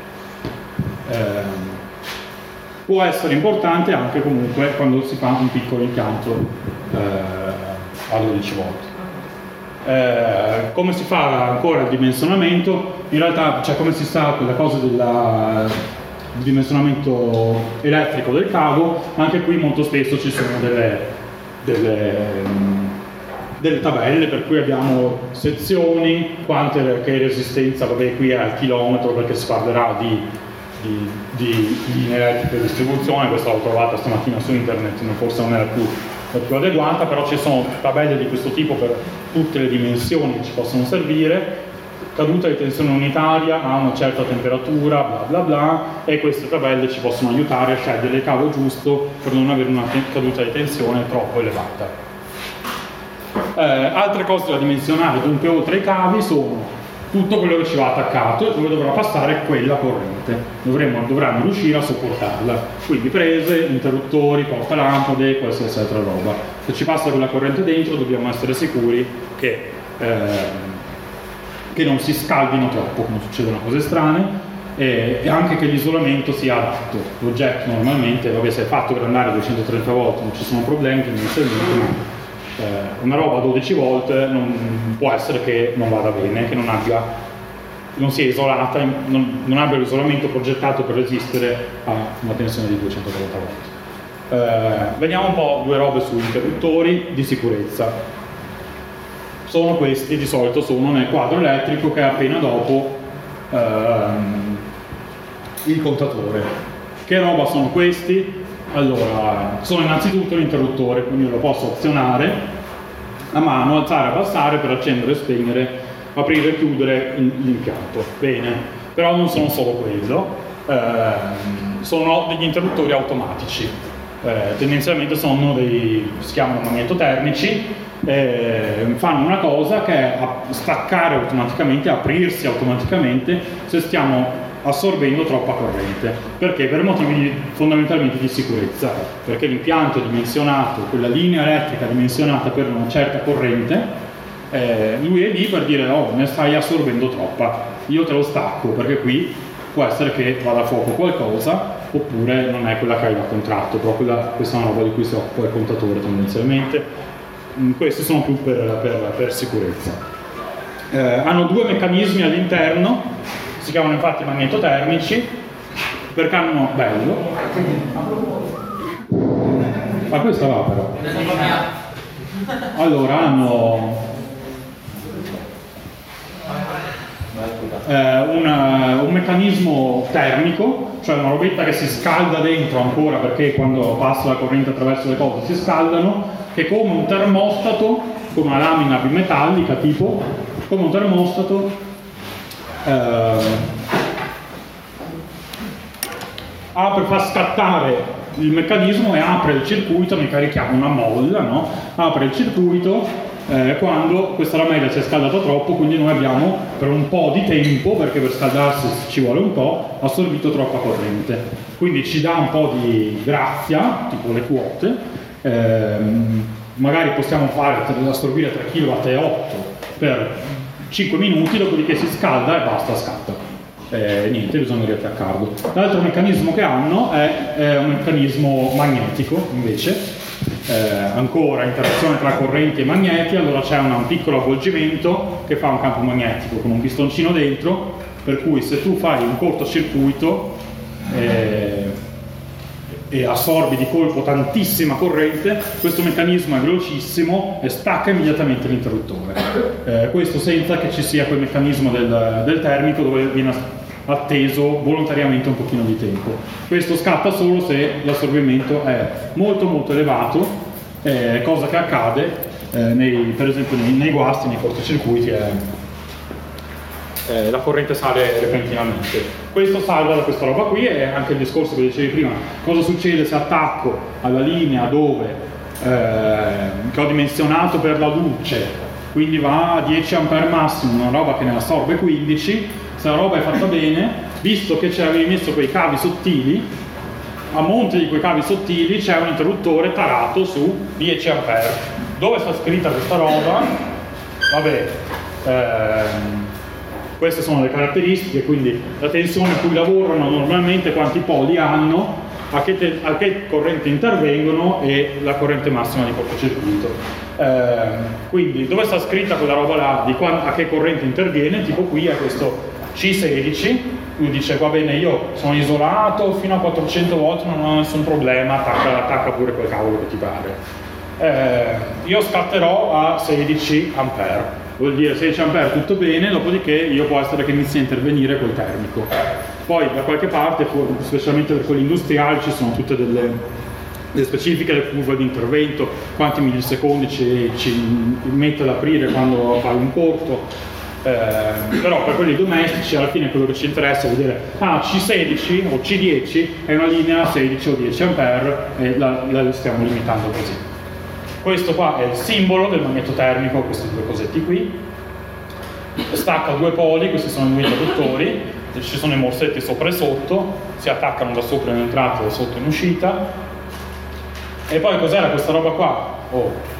Eh, può essere importante anche comunque quando si fa un piccolo impianto eh, a dodici volt. Eh, come si fa ancora il dimensionamento? In realtà, cioè, come si sa quella cosa del dimensionamento elettrico del cavo, anche qui molto spesso ci sono delle, delle, delle tabelle per cui abbiamo sezioni, quante, che resistenza, vabbè, qui è al chilometro perché si parlerà di, di, di linee elettriche di distribuzione. Questa l'ho trovata stamattina su internet, forse non era più è più adeguata, però ci sono tabelle di questo tipo per tutte le dimensioni che ci possono servire. Caduta di tensione unitaria a una certa temperatura, bla bla bla, e queste tabelle ci possono aiutare a scegliere il cavo giusto per non avere una caduta di tensione troppo elevata. Eh, altre cose da dimensionare, dunque, oltre ai cavi, sono tutto quello che ci va attaccato e dove dovrà passare quella corrente. Dovremmo, dovremmo riuscire a sopportarla. Quindi prese, interruttori, portalampade, qualsiasi altra roba. Se ci passa quella corrente dentro dobbiamo essere sicuri che, eh, che non si scaldino troppo, come succedono cose strane, e, e anche che l'isolamento sia adatto. L'oggetto normalmente, vabbè, se è fatto per andare a duecentotrenta volt non ci sono problemi, tendenzialmente, Eh, una roba a dodici volt non può essere che non vada bene, che non abbia, non sia isolata, non, non abbia l'isolamento progettato per resistere a una tensione di duecentotrenta volt. Eh, vediamo un po' due robe sugli interruttori di sicurezza. Sono questi, di solito sono nel quadro elettrico che è appena dopo ehm, il contatore. Che roba sono questi? Allora, sono innanzitutto l'interruttore, quindi lo posso azionare a mano, alzare e abbassare per accendere e spegnere, aprire e chiudere l'impianto. Bene, però non sono solo quello, eh, sono degli interruttori automatici. Eh, tendenzialmente sono dei, si chiamano magnetotermici, eh, fanno una cosa che è staccare automaticamente, aprirsi automaticamente se stiamo assorbendo troppa corrente. Perché? Per motivi di, fondamentalmente di sicurezza, perché l'impianto è dimensionato, quella linea elettrica è dimensionata per una certa corrente, eh, lui è lì per dire oh, ne stai assorbendo troppa, io te lo stacco perché qui può essere che vada a fuoco qualcosa, oppure non è quella che hai da contratto, però quella, questa è una roba di cui si occupa il contatore tendenzialmente. Mm, questi sono più per, per, per sicurezza. Eh, hanno due meccanismi all'interno, si chiamano infatti magnetotermici, perché hanno bello. Ma questa va però. Allora hanno eh, una, un meccanismo termico, cioè una robetta che si scalda dentro ancora, perché quando passa la corrente attraverso le cose si scaldano, che come un termostato, come una lamina bimetallica tipo, come un termostato Uh, apre, fa scattare il meccanismo e apre il circuito, ne carichiamo una molla, no? Apre il circuito eh, quando questa lamella si è scaldata troppo, quindi noi abbiamo per un po' di tempo, perché per scaldarsi ci vuole un po', assorbito troppa corrente, quindi ci dà un po' di grazia, tipo le quote, ehm, magari possiamo fare assorbire tre virgola otto chilowatt per cinque minuti, dopodiché si scalda e basta, scatta. Eh, niente, bisogna riattaccarlo. L'altro meccanismo che hanno è, è un meccanismo magnetico, invece, eh, ancora interazione tra correnti e magneti. Allora c'è un, un piccolo avvolgimento che fa un campo magnetico con un pistoncino dentro, per cui se tu fai un cortocircuito eh, e assorbi di colpo tantissima corrente, questo meccanismo è velocissimo e stacca immediatamente l'interruttore. Eh, questo senza che ci sia quel meccanismo del, del termico dove viene atteso volontariamente un pochino di tempo. Questo scatta solo se l'assorbimento è molto molto elevato, eh, cosa che accade eh, nei, per esempio nei, nei guasti, nei cortocircuiti, è, eh, la corrente sale repentinamente. Questo salva da questa roba qui, e anche il discorso che dicevi prima, cosa succede se attacco alla linea dove eh, che ho dimensionato per la luce, quindi va a dieci ampere massimo, una roba che ne assorbe quindici, se la roba è fatta bene, visto che ci avevi messo quei cavi sottili, a monte di quei cavi sottili c'è un interruttore tarato su dieci ampere. Dove sta scritta questa roba? Vabbè, ehm, queste sono le caratteristiche, quindi la tensione a cui lavorano normalmente, quanti poli hanno, a che, te, a che corrente intervengono e la corrente massima di cortocircuito. Eh, quindi dove sta scritta quella roba là, di qua, a che corrente interviene, tipo qui è questo C sedici, lui dice va bene, io sono isolato fino a quattrocento volt, non ho nessun problema, attacca, attacca pure quel cavolo che ti pare. Eh, io scatterò a sedici ampere. Vuol dire sedici ampere tutto bene, dopodiché io può essere che inizi a intervenire col termico. Poi da qualche parte, specialmente per quelli industriali, ci sono tutte delle, delle specifiche, le curve di intervento, quanti millisecondi ci, ci mette ad aprire quando fai un corto. Eh, però per quelli domestici alla fine quello che ci interessa è vedere ah, C sedici o C dieci è una linea sedici o dieci ampere e la, la stiamo limitando così. Questo qua è il simbolo del magnetotermico, queste due cosetti qui. Stacca due poli, questi sono i due interruttori, ci sono i morsetti sopra e sotto, si attaccano da sopra in entrata e da sotto in uscita. E poi cos'era questa roba qua? Oh.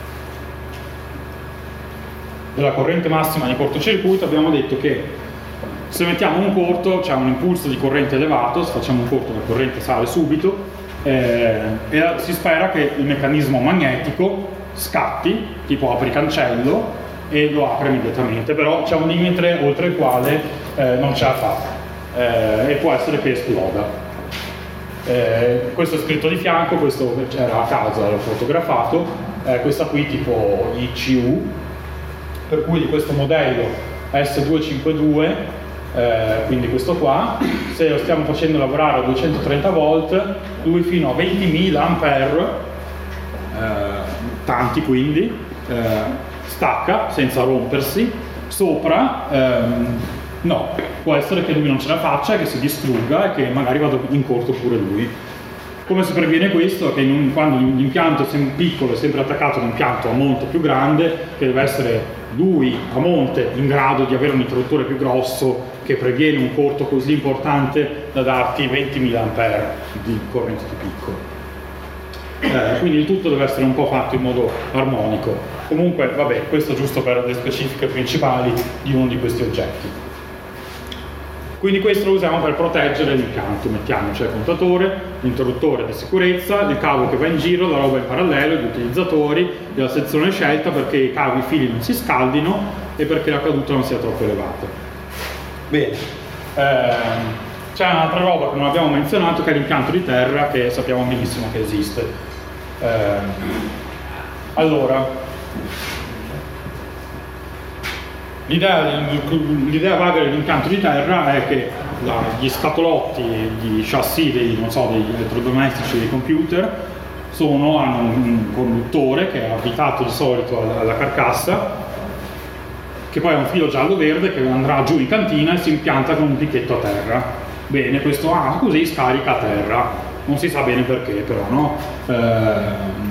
Della corrente massima di cortocircuito abbiamo detto che se mettiamo un corto c'è un impulso di corrente elevato, se facciamo un corto la corrente sale subito, eh, e si spera che il meccanismo magnetico scatti, tipo apri cancello e lo apre immediatamente, però c'è un limite oltre il quale eh, non ce la fa eh, e può essere che esploda. Eh, questo è scritto di fianco, questo era a casa, l'ho fotografato, eh, questa qui tipo I C U, per cui di questo modello S duecentocinquantadue eh, quindi questo qua, se lo stiamo facendo lavorare a duecentotrenta volt, lui fino a ventimila ampere, eh, tanti quindi, eh, stacca senza rompersi, sopra ehm, no, può essere che lui non ce la faccia, che si distrugga e che magari vada in corto pure lui. Come si previene questo? Che in un, quando l'impianto è piccolo è sempre attaccato a un impianto a monte più grande, che deve essere lui a monte in grado di avere un interruttore più grosso che previene un corto così importante da darti ventimila ampere di corrente più piccolo. Eh, quindi il tutto deve essere un po' fatto in modo armonico. Comunque, vabbè, questo giusto per le specifiche principali di uno di questi oggetti. Quindi questo lo usiamo per proteggere l'impianto, mettiamo cioè il contatore, l'interruttore di sicurezza, il cavo che va in giro, la roba in parallelo, gli utilizzatori, la sezione scelta perché i cavi i fili non si scaldino e perché la caduta non sia troppo elevata. Bene, ehm, c'è un'altra roba che non abbiamo menzionato che è l'impianto di terra che sappiamo benissimo che esiste. Ehm, allora, L'idea vaga dell'impianto di terra è che la, gli scatolotti, gli chassis dei, non so, degli elettrodomestici dei computer sono, hanno un conduttore che è avvitato di solito alla, alla carcassa, che poi ha un filo giallo-verde che andrà giù in cantina e si impianta con un picchetto a terra. Bene, questo ah, così scarica a terra, non si sa bene perché però, no? Eh,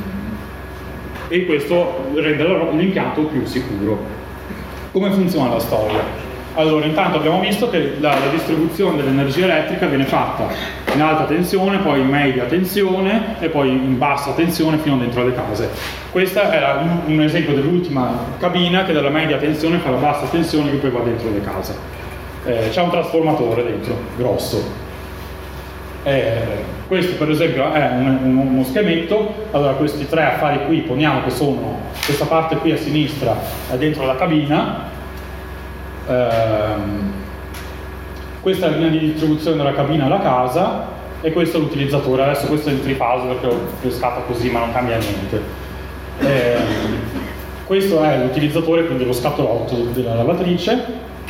e questo rende l'impianto più sicuro. Come funziona la storia? Allora, intanto abbiamo visto che la, la distribuzione dell'energia elettrica viene fatta in alta tensione, poi in media tensione e poi in bassa tensione fino dentro le case. Questo era un esempio dell'ultima cabina che dalla media tensione fa la bassa tensione che poi va dentro le case. Eh, c'è un trasformatore dentro, grosso. Eh, questo per esempio è un, un, uno schemetto. Allora questi tre affari qui poniamo che sono questa parte qui a sinistra è dentro la cabina, ehm, questa è la linea di distribuzione della cabina alla casa e questo è l'utilizzatore. Adesso questo è in trifaso perché l'ho pescato così ma non cambia niente. Eh, questo è l'utilizzatore, quindi lo scatolotto della lavatrice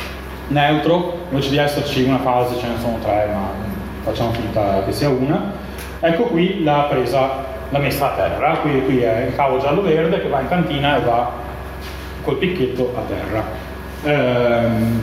neutro, invece di esserci una fase ce ne sono tre ma facciamo finta che sia una. Ecco qui la presa, la messa a terra, qui, qui è il cavo giallo-verde che va in cantina e va col picchetto a terra. Ehm,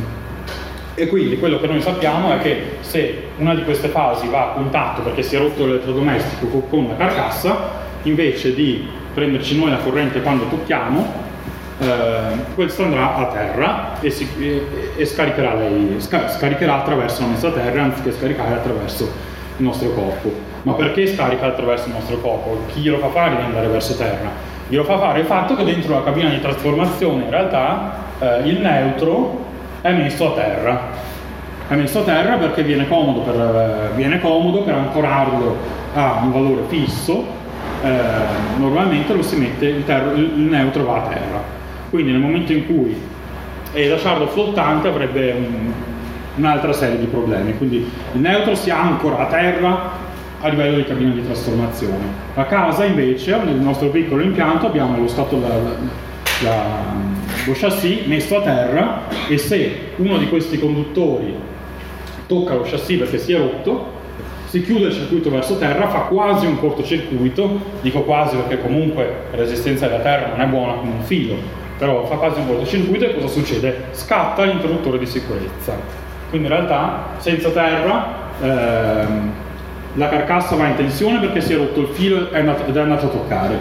e quindi quello che noi sappiamo è che se una di queste fasi va a contatto perché si è rotto l'elettrodomestico con la carcassa, invece di prenderci noi la corrente quando tocchiamo, eh, questo andrà a terra e, si, e, e scaricherà, lei, sca, scaricherà attraverso la messa a terra anziché scaricare attraverso il nostro corpo. Ma perché scarica attraverso il nostro corpo? Chi glielo fa fare di andare verso terra? Glielo fa fare il fatto che dentro la cabina di trasformazione in realtà eh, il neutro è messo a terra. È messo a terra perché viene comodo per, eh, viene comodo per ancorarlo a un valore fisso. Eh, normalmente lo si mette, il, ter- il neutro va a terra. Quindi nel momento in cui e lasciarlo flottante avrebbe un, un'altra serie di problemi. Quindi il neutro si ancora a terra a livello di cabina di trasformazione. A casa invece, nel nostro piccolo impianto, abbiamo lo stato la, la, lo chassis messo a terra e se uno di questi conduttori tocca lo chassis perché si è rotto, si chiude il circuito verso terra, fa quasi un cortocircuito, dico quasi perché comunque la resistenza della terra non è buona come un filo, però fa quasi un cortocircuito e cosa succede? Scatta l'interruttore di sicurezza. Quindi in realtà senza terra ehm, la carcassa va in tensione perché si è rotto il filo ed è andato a toccare.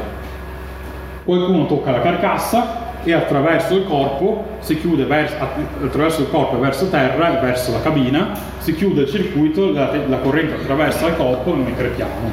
Qualcuno tocca la carcassa e attraverso il corpo si chiude verso, attraverso il corpo verso terra e verso la cabina si chiude il circuito, la, la corrente attraversa il corpo e noi crepiamo.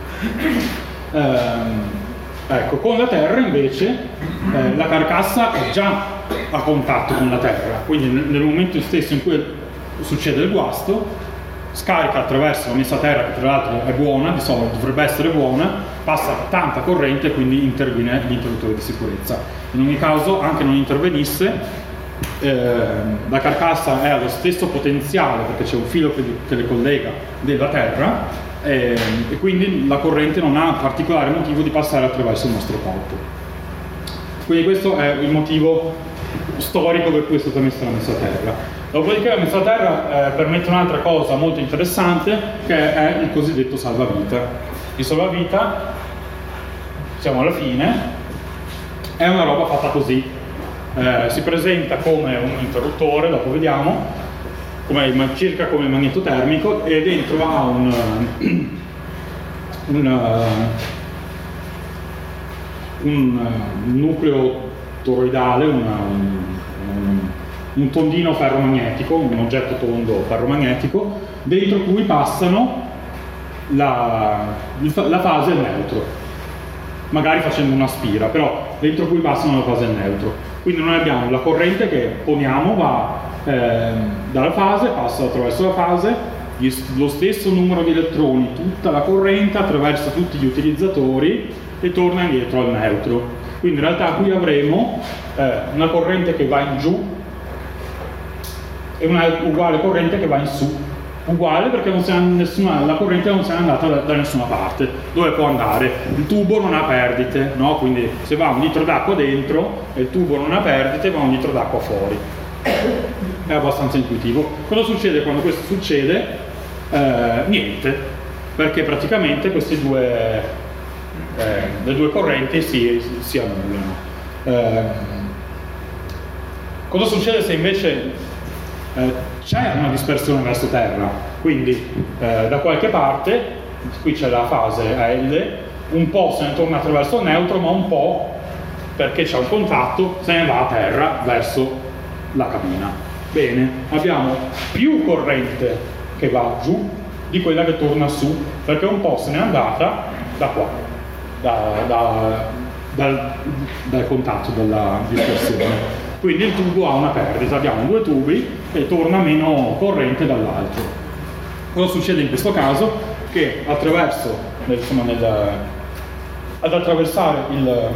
Ehm, ecco, con la terra invece eh, la carcassa è già a contatto con la terra, quindi nel, nel momento stesso in cui succede il guasto scarica attraverso la messa a terra, che tra l'altro è buona, di solito dovrebbe essere buona, passa tanta corrente e quindi interviene l'interruttore di sicurezza. In ogni caso, anche non intervenisse, eh, la carcassa è allo stesso potenziale perché c'è un filo che, che le collega della terra eh, e quindi la corrente non ha particolare motivo di passare attraverso il nostro corpo. Quindi questo è il motivo storico per cui è stata messa la messa a terra. Dopodiché la messa a terra eh, permette un'altra cosa molto interessante, che è il cosiddetto salvavita. Il salvavita, siamo alla fine, è una roba fatta così. Eh, si presenta come un interruttore, dopo vediamo, come, circa come il magneto termico, e dentro ha un, un, un, un nucleo toroidale, una, un, un tondino ferromagnetico, un oggetto tondo ferromagnetico, dentro cui passano la, la fase e il neutro, magari facendo una spira, però dentro cui passano la fase e il neutro. Quindi noi abbiamo la corrente che poniamo, va eh, dalla fase, passa attraverso la fase, gli, lo stesso numero di elettroni, tutta la corrente attraversa tutti gli utilizzatori e torna indietro al neutro. Quindi in realtà qui avremo eh, una corrente che va in giù e una uguale corrente che va in su. Uguale perché non sia nessuna, la corrente non sia andata da, da nessuna parte. Dove può andare? Il tubo non ha perdite, no? Quindi se va un litro d'acqua dentro e il tubo non ha perdite, va un litro d'acqua fuori. È abbastanza intuitivo. Cosa succede quando questo succede? Eh, niente, perché praticamente questi due, eh, le due correnti si, si annullano. Eh, cosa succede se invece eh, c'è una dispersione verso terra? Quindi eh, da qualche parte, qui c'è la fase L, un po' se ne torna attraverso il neutro, ma un po', perché c'è un contatto, se ne va a terra verso la cabina. Bene, abbiamo più corrente che va giù di quella che torna su, perché un po' se n'è andata da qua, da, da, dal, dal contatto, dalla dispersione. Quindi il tubo ha una perdita, abbiamo due tubi e torna meno corrente dall'altro. Cosa succede in questo caso? Che attraverso, insomma, nel, ad attraversare il,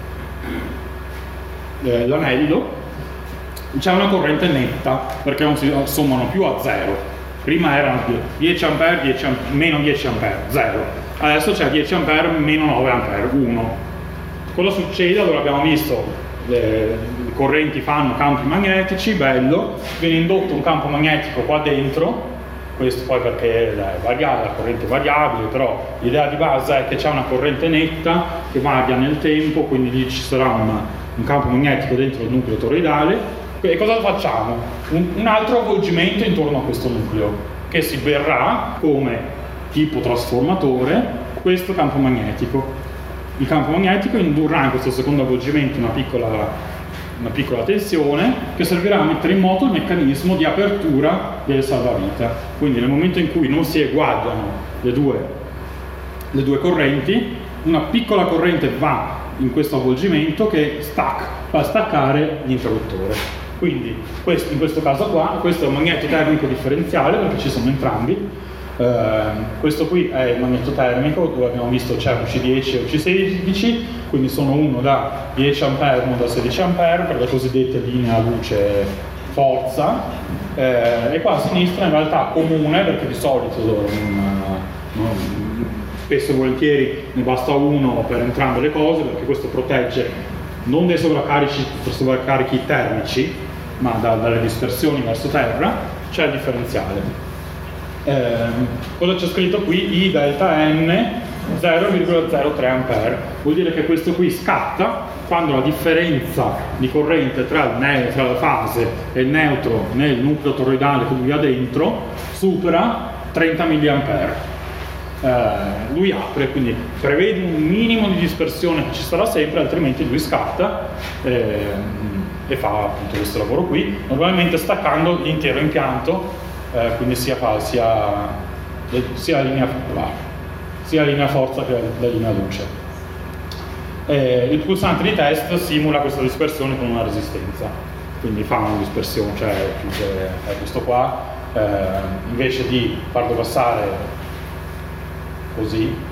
eh, l'anello c'è una corrente netta, perché non si sommano più a zero. Prima erano dieci ampere, dieci ampere, meno dieci ampere, zero. Adesso c'è dieci ampere meno nove ampere, uno. Cosa succede? Allora abbiamo visto le correnti fanno campi magnetici, bello, viene indotto un campo magnetico qua dentro, questo poi perché è variabile, la corrente è variabile, però l'idea di base è che c'è una corrente netta che varia nel tempo, quindi lì ci sarà una, un campo magnetico dentro il nucleo toroidale. E cosa facciamo? Un, un altro avvolgimento intorno a questo nucleo, che si verrà come tipo trasformatore questo campo magnetico. Il campo magnetico indurrà in questo secondo avvolgimento una piccola, una piccola tensione che servirà a mettere in moto il meccanismo di apertura del salvavita. Quindi nel momento in cui non si eguagliano le due, le due correnti, una piccola corrente va in questo avvolgimento che stack, fa staccare l'interruttore. Quindi questo, in questo caso qua, questo è un magneto termico differenziale perché ci sono entrambi. Uh, questo qui è il magneto termico dove abbiamo visto c'è un C dieci e un C sedici, quindi sono uno da dieci ampere e uno da sedici ampere per le cosiddette linee a luce forza, eh, e qua a sinistra in realtà comune, perché di solito non, non, spesso e volentieri ne basta uno per entrambe le cose, perché questo protegge non dai sovraccarichi, sovraccarichi termici ma da, dalle dispersioni verso terra. C'è il differenziale. Eh, cosa c'è scritto qui? I delta N zero virgola zero tre ampere, vuol dire che questo qui scatta quando la differenza di corrente tra, il tra la fase e il neutro nel nucleo toroidale che lui ha dentro supera trenta milliampere. Eh, lui apre, quindi prevede un minimo di dispersione che ci sarà sempre, altrimenti lui scatta eh, e fa appunto questo lavoro qui, normalmente staccando l'intero impianto. Eh, quindi sia, sia, sia, linea, sia linea forza che la linea luce. Eh, il pulsante di test simula questa dispersione con una resistenza, quindi fa una dispersione, cioè è questo qua, eh, invece di farlo passare così,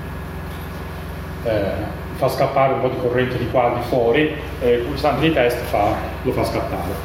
eh, fa scappare un po' di corrente di qua di fuori, e il pulsante di test fa, lo fa scattare.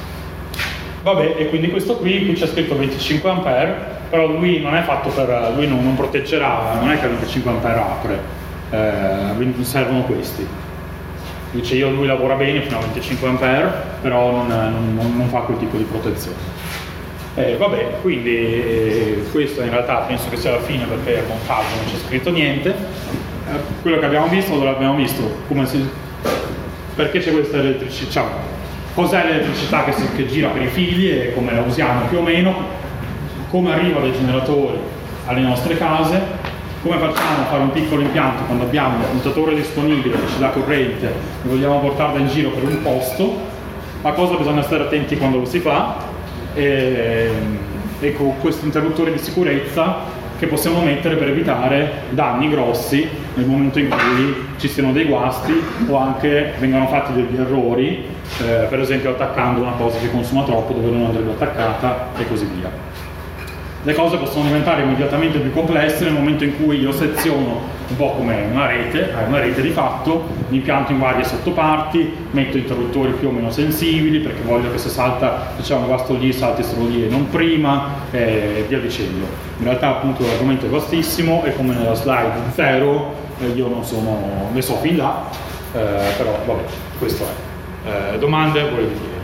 Vabbè, e quindi questo qui, qui c'è scritto venticinque ampere, però lui non è fatto per, lui non, non proteggerà, non è che il venticinque ampere apre, eh, servono questi. Dice io lui lavora bene fino a venticinque ampere, però non, non, non fa quel tipo di protezione. Eh, vabbè, quindi eh, questo in realtà penso che sia la fine, perché al montaggio non c'è scritto niente. Eh, quello che abbiamo visto, dove l'abbiamo visto, come si, perché c'è questa elettricità, cos'è l'elettricità che, si, che gira per i fili e come la usiamo più o meno, come arriva dai generatori alle nostre case, come facciamo a fare un piccolo impianto quando abbiamo un commutatore disponibile che ci dà corrente e vogliamo portarla in giro per un posto, a cosa bisogna stare attenti quando lo si fa, e, e con questi interruttori di sicurezza che possiamo mettere per evitare danni grossi nel momento in cui ci siano dei guasti o anche vengano fatti degli errori, eh, per esempio attaccando una cosa che consuma troppo dove non andrebbe attaccata e così via. Le cose possono diventare immediatamente più complesse nel momento in cui io seziono un po' come una rete, è una rete di fatto, mi impianto in varie sottoparti, metto interruttori più o meno sensibili perché voglio che se salta, diciamo, un guasto lì, salti solo lì e non prima, e via dicendo. In realtà appunto l'argomento è vastissimo e come nella slide zero eh, io non sono, ne so fin là, eh, però vabbè, questo è. Eh, domande? Volevi dire?